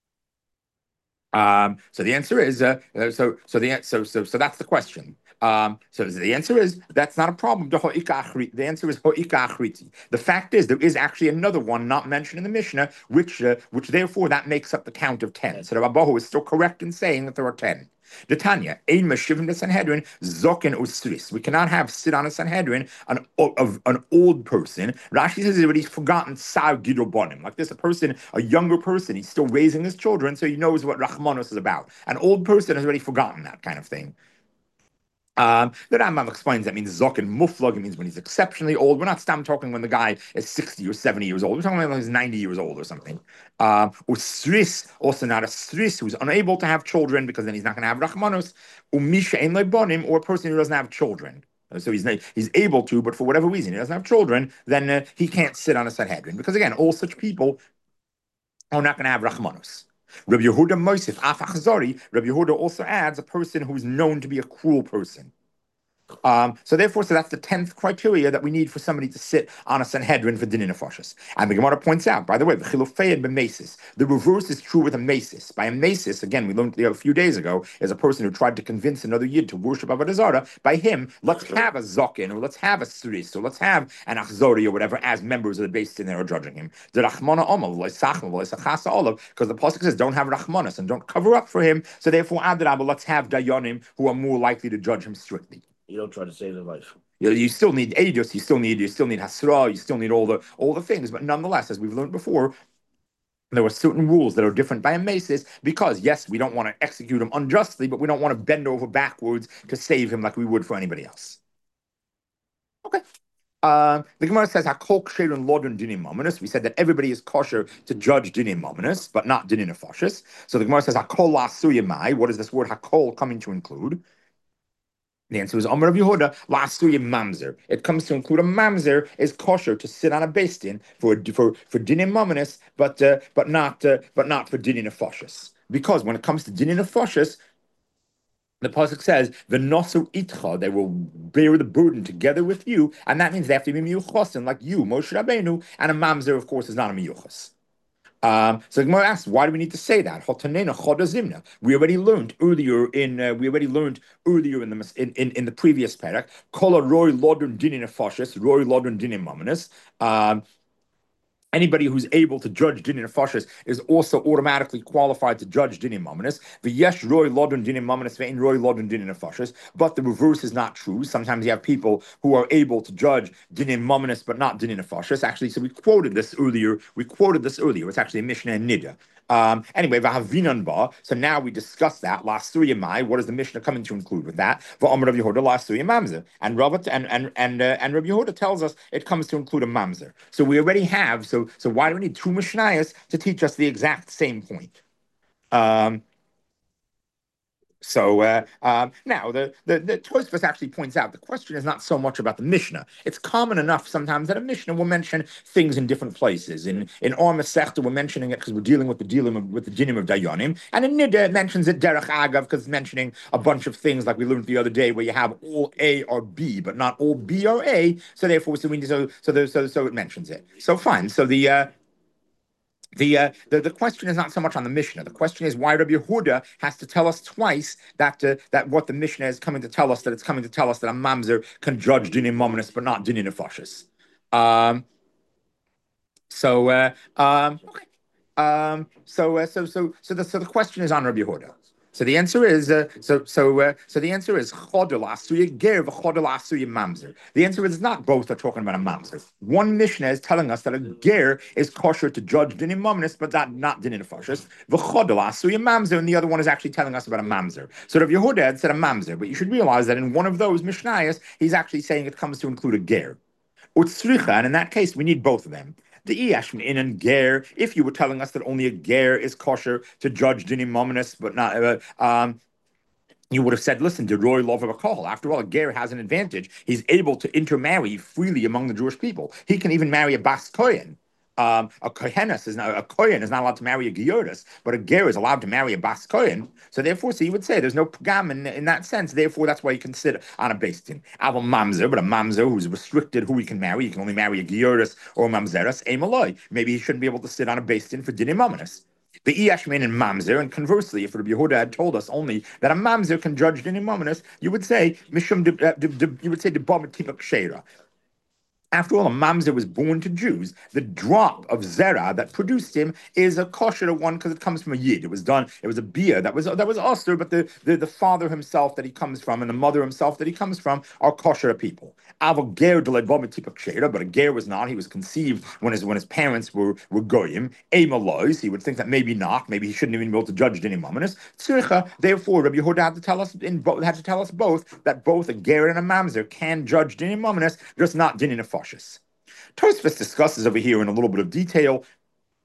Um, so the answer is uh, so so the so so so that's the question. Um, so the answer is that's not a problem. The answer is ho'ika achriti. The fact is there is actually another one not mentioned in the Mishnah, which uh, which therefore that makes up the count of ten. So the Rabbahu is still correct in saying that there are ten. The Tanya, ein meshivim the Sanhedrin, zoken usris. We cannot have sit on a Sanhedrin an of an old person. Rashi says that he's forgotten sar gidol bonim. Like this, a person, a younger person, he's still raising his children, so he knows what Rachmanos is about. An old person has already forgotten that kind of thing. Um, the Rambam explains that means zokin muflag. It means when he's exceptionally old. We're not stam talking when the guy is sixty or seventy years old. We're talking when he's ninety years old or something. Um, or sris, also not a sris who's unable to have children because then he's not going to have rachmanos. Umisha ein bonim, or a person who doesn't have children. So he's he's able to, but for whatever reason he doesn't have children, then uh, he can't sit on a Sanhedrin because again, all such people are not going to have rachmanos. Rabbi Yehuda Mosif Af Achzari. Rabbi Yehuda also adds a person who is known to be a cruel person. Um, so therefore, so that's the tenth criteria that we need for somebody to sit on a Sanhedrin for Dinin Nefashos. And the Gemara points out, by the way, the Chilufei b'mesis. The reverse is true with a mesis. By a mesis, again, we learned a few days ago, is a person who tried to convince another yid to worship Avodah Zarah. By him, let's have a Zokin, or let's have a Sris, or let's have an Achzori, or whatever, as members of the Beis Din that are judging him. The Rachmana Omal, because the Pasuk says, don't have Rachmanas and don't cover up for him. So therefore, Adrabah, let's have Dayanim who are more likely to judge him strictly. You don't try to save their life. You, you still need Eidos, you still need you still need Hasra, you still need all the all the things, but nonetheless, as we've learned before, there were certain rules that are different by a mesis because yes, we don't want to execute him unjustly, but we don't want to bend over backwards to save him like we would for anybody else. Okay. Uh, the Gemara says Hakol Ksher and Lodun Dinim Mominus. We said that everybody is kosher to judge Dinim Mominus, but not Dinim Nefashos. So the Gemara says Hakol Lasuyamai. What is this word Hakol coming to include? The answer is Amar Rav Yehuda, Lasuya Mamzer. It comes to include a Mamzer is kosher to sit on a Beis Din for for for Dinim Mominus, but uh, but not uh, but not for Dinim Nefashos. Because when it comes to Dinim Nefashos, the pasuk says, "V'nosu itcha," they will bear the burden together with you, and that means they have to be miyuchasin, like you, Moshe Rabbeinu, and a Mamzer, of course, is not a miyuchas. Um, so the Gemara asks, why do we need to say that? We already learned earlier in uh, we already learned earlier in the in, in, in the previous parak. Kol roy lodun dinin nefashos, roy lodun dinin mamanis. Um, Anybody who's able to judge Dinin Nefashos is also automatically qualified to judge Dinin Mominus. V'yesh roi lodun Dinin Mominus ve'in roi lodun Dinin Nefashos. But the reverse is not true. Sometimes you have people who are able to judge Dinin Mominus but not Dinin Nefashos. Actually, so we quoted this earlier. We quoted this earlier. It's actually a Mishnah in Nida. Um, anyway, v'havinan ba. So now we discussed that. Last three Mai. What is the Mishnah coming to include with that? V'amar Rav Yehuda last three mamzer. And Rav and and and uh, and Rav Yehuda tells us it comes to include a mamzer. So we already have. So so why do we need two Mishnayos to teach us the exact same point? Um, So uh, um, now the the, the Tosfos actually points out the question is not so much about the Mishnah. It's common enough sometimes that a Mishnah will mention things in different places. In in Or Masechta, we're mentioning it because we're dealing with the dealing of, with the dinim of Dayanim, and in Nida it mentions it derech agav because it's mentioning a bunch of things like we learned the other day where you have all A or B, but not all B or A. So therefore, so we so so the, so so it mentions it. So fine. So the uh, The, uh, the the question is not so much on the Mishnah. The question is why Rabbi Yehuda has to tell us twice that uh, that what the Mishnah is coming to tell us, that it's coming to tell us that a mamzer can judge dinim mominus but not dinim nefashos. Um, so uh, um, okay. Um, so uh, so so so the so the question is on Rabbi Yehuda. So the answer is uh, so so uh, so the answer is chodel asuya ger v'chodel asuya mamzer. The answer is not both are talking about a mamzer. One Mishnah is telling us that a ger is kosher to judge dinim mominus, but that not dinim nefashos. V'chodel asuya mamzer, and the other one is actually telling us about a mamzer. So Rav Yehuda had said a mamzer, but you should realize that in one of those Mishnayos, he's actually saying it comes to include a ger. Utsricha, and in that case, we need both of them. The Iyashmin in and ger, if you were telling us that only a ger is kosher to judge dinim mominus, but not, uh, um, you would have said, listen, to Roy love of a call. After all, a ger has an advantage. He's able to intermarry freely among the Jewish people. He can even marry a bas kohen. Um, a kohenes is not a kohen is not allowed to marry a gioris, but a ger is allowed to marry a bas kohen. So therefore, so you would say there's no pagam in, in that sense. Therefore, that's why you can sit on a Beis Din. Aval mamzer, but a mamzer who's restricted who he can marry. He can only marry a gioris or a mamzeres. Emaloi. Maybe he shouldn't be able to sit on a Beis Din for dinim mominus. The Iyashmin and Mamzer, and conversely, if Rabbi Yehuda had told us only that a Mamzer can judge dinim mominus, you would say Mishum. De, de, de, you would say the Bama Tipak Sheira. After all, a mamzer was born to Jews. The drop of zera that produced him is a kosher one because it comes from a yid. It was done. It was a beer that was that was osir, but the, the the father himself that he comes from and the mother himself that he comes from are kosher people. Avo ger but a ger was not. He was conceived when his when his parents were were goyim. Emalois. He would think that maybe not. Maybe he shouldn't even be able to judge dinim mominus. Tzricha. Therefore, Rabbi Yehuda had to tell us in had to tell us both that both a ger and a mamzer can judge dinim mominus, just not dinim nefashos. Tosfos discusses over here in a little bit of detail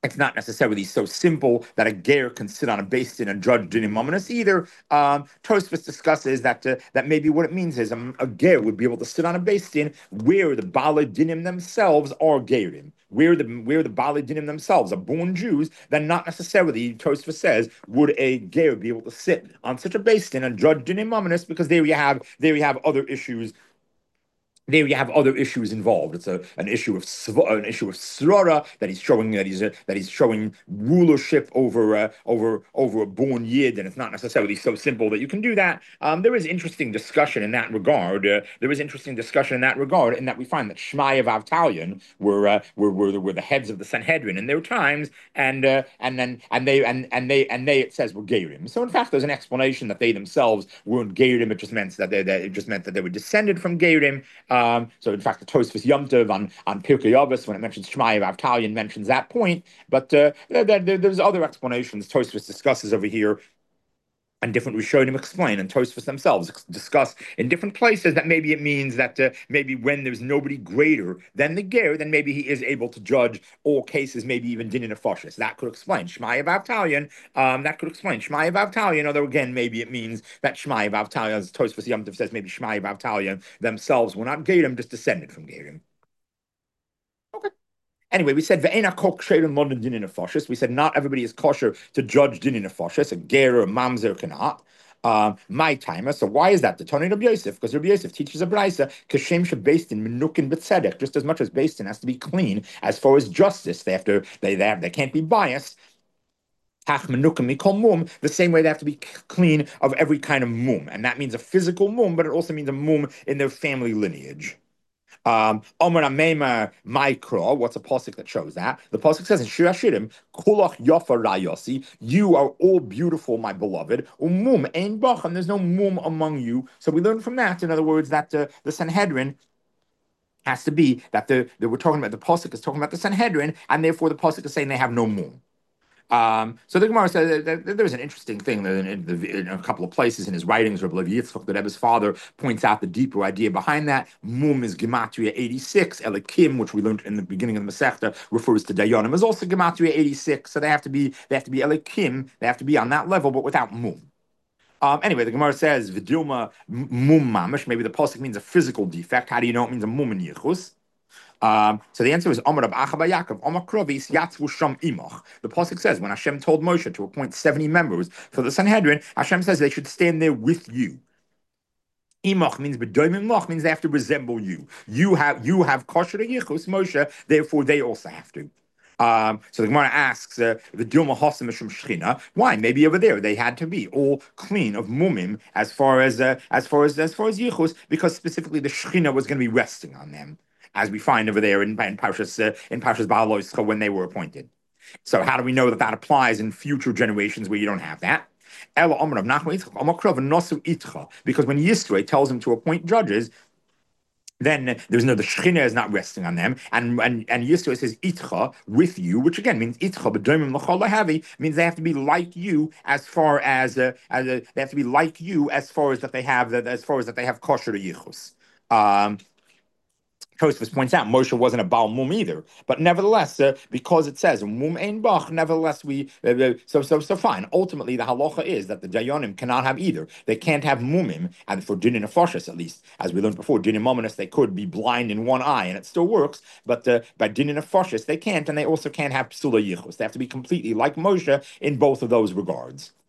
it's not necessarily so simple that a ger can sit on a beis din and judge dinim mominus either. Um, Tosfos discusses that uh, that maybe what it means is um, a ger would be able to sit on a beis din where the baalei dinim themselves are gerim, where the where the baalei dinim themselves are born Jews. Then not necessarily, Tosfos says, would a ger be able to sit on such a beis din and judge dinim mominus, because there you have there you have other issues. There you have other issues involved. It's a an issue of an issue of srara, that he's showing that he's a, that he's showing rulership over uh, over over a born yid, and it's not necessarily so simple that you can do that. Um, there is interesting discussion in that regard. Uh, there is interesting discussion in that regard, in that we find that Shmaya Avtalion were, uh, were were were the heads of the Sanhedrin in their times, and uh, and then and they and and they and they it says were Gerim. So in fact, there's an explanation that they themselves weren't Gerim. It just meant that they that it just meant that they were descended from Gerim. Um, so in fact, the Tosfos Yom Tov on, on Pirkei Avos, when it mentions Shmaya Avtalion, mentions that point. But uh, there, there, there's other explanations Tosfos discusses over here, and different Rishonim explain, and Tosfos themselves discuss in different places that maybe it means that uh, maybe when there's nobody greater than the ger, then maybe he is able to judge all cases, maybe even din nefashis. That could explain Shmaya Avtalion. Um, that could explain Shmaya Avtalion. Although again, maybe it means that Shmaya Avtalion, as Tosfos Yom Tov says, maybe Shmaya Avtalion themselves were not gerim, just descended from gerim. Okay. Anyway, we said ve'ena kol ksherim modern din nefashis. We said not everybody is kosher to judge din nefashis. A ger or a mamzer cannot. Um, my timer. So why is that? The Tony Rabbi Yosef, because Rabbi Yosef teaches a brayso kashem shebeis din menukin b'tzedek, just as much as beis din has to be clean as far as justice. They have to. They they, have, they can't be biased. The same way they have to be clean of every kind of mum, and that means a physical mum, but it also means a mum in their family lineage. Um, Omer Amema Mikro, what's a pasuk that shows that? The pasuk says in Shir Hashirim, Kulach Yofa Rayosi, you are all beautiful, my beloved. Umum Ein Bach, and there's no mum among you. So we learn from that, in other words, that uh, the Sanhedrin has to be that the that we're talking about the pasuk is talking about the Sanhedrin, and therefore the pasuk is saying they have no mum. Um, so the Gemara says that there's an interesting thing that in, in, in a couple of places in his writings, Rabbi Levi Yitzchak, that Rebbe's father points out the deeper idea behind that. Mum is Gematria eighty-six. Elikim, which we learned in the beginning of the Masechta, refers to Dayanim, is also Gematria eighty-six. So they have to be they have to be Elikim. They have to be on that level, but without Mum. Um, anyway, the Gemara says Vidilma Mum Mamish. Maybe the pasuk means a physical defect. How do you know it means a Mum in Yichus? Um, so the answer is Amar Rab Acha bar Yaakov, Amar Krovis Yatzvu Sham Imach. The pasuk says when Hashem told Moshe to appoint seventy members for the Sanhedrin, Hashem says they should stand there with you. Imach means bedoimim lach, means they have to resemble you. You have you have kosher yichus Moshe, therefore they also have to. Um, so the Gemara asks, uh, the Dilma Hosim from Shechina, why? Maybe over there they had to be all clean of mumim as far as uh, as far as as far as yichus, because specifically the Shechina was going to be resting on them, as we find over there in, in Parshas uh, in Parshas Baal Oischa when they were appointed. So how do we know that that applies in future generations where you don't have that? Because when Yisro tells him to appoint judges, then there's no, the Shechina is not resting on them, and and and Yisro says itcha, with you, which again means itcha, but means they have to be like you as far as uh, as uh, they have to be like you as far as that they have that as far as that they have kosher to yichus. Um, Tosfos points out Moshe wasn't a Baal Mum either, but nevertheless, uh, because it says Mum Ein Bach, nevertheless we uh, uh, so so so fine. Ultimately, the halacha is that the Dayanim cannot have either. They can't have Mumim, and for Din Nefashis at least, as we learned before, Din Mominus they could be blind in one eye and it still works, but uh, by Din Nefashis they can't, and they also can't have Psula Yichus. They have to be completely like Moshe in both of those regards.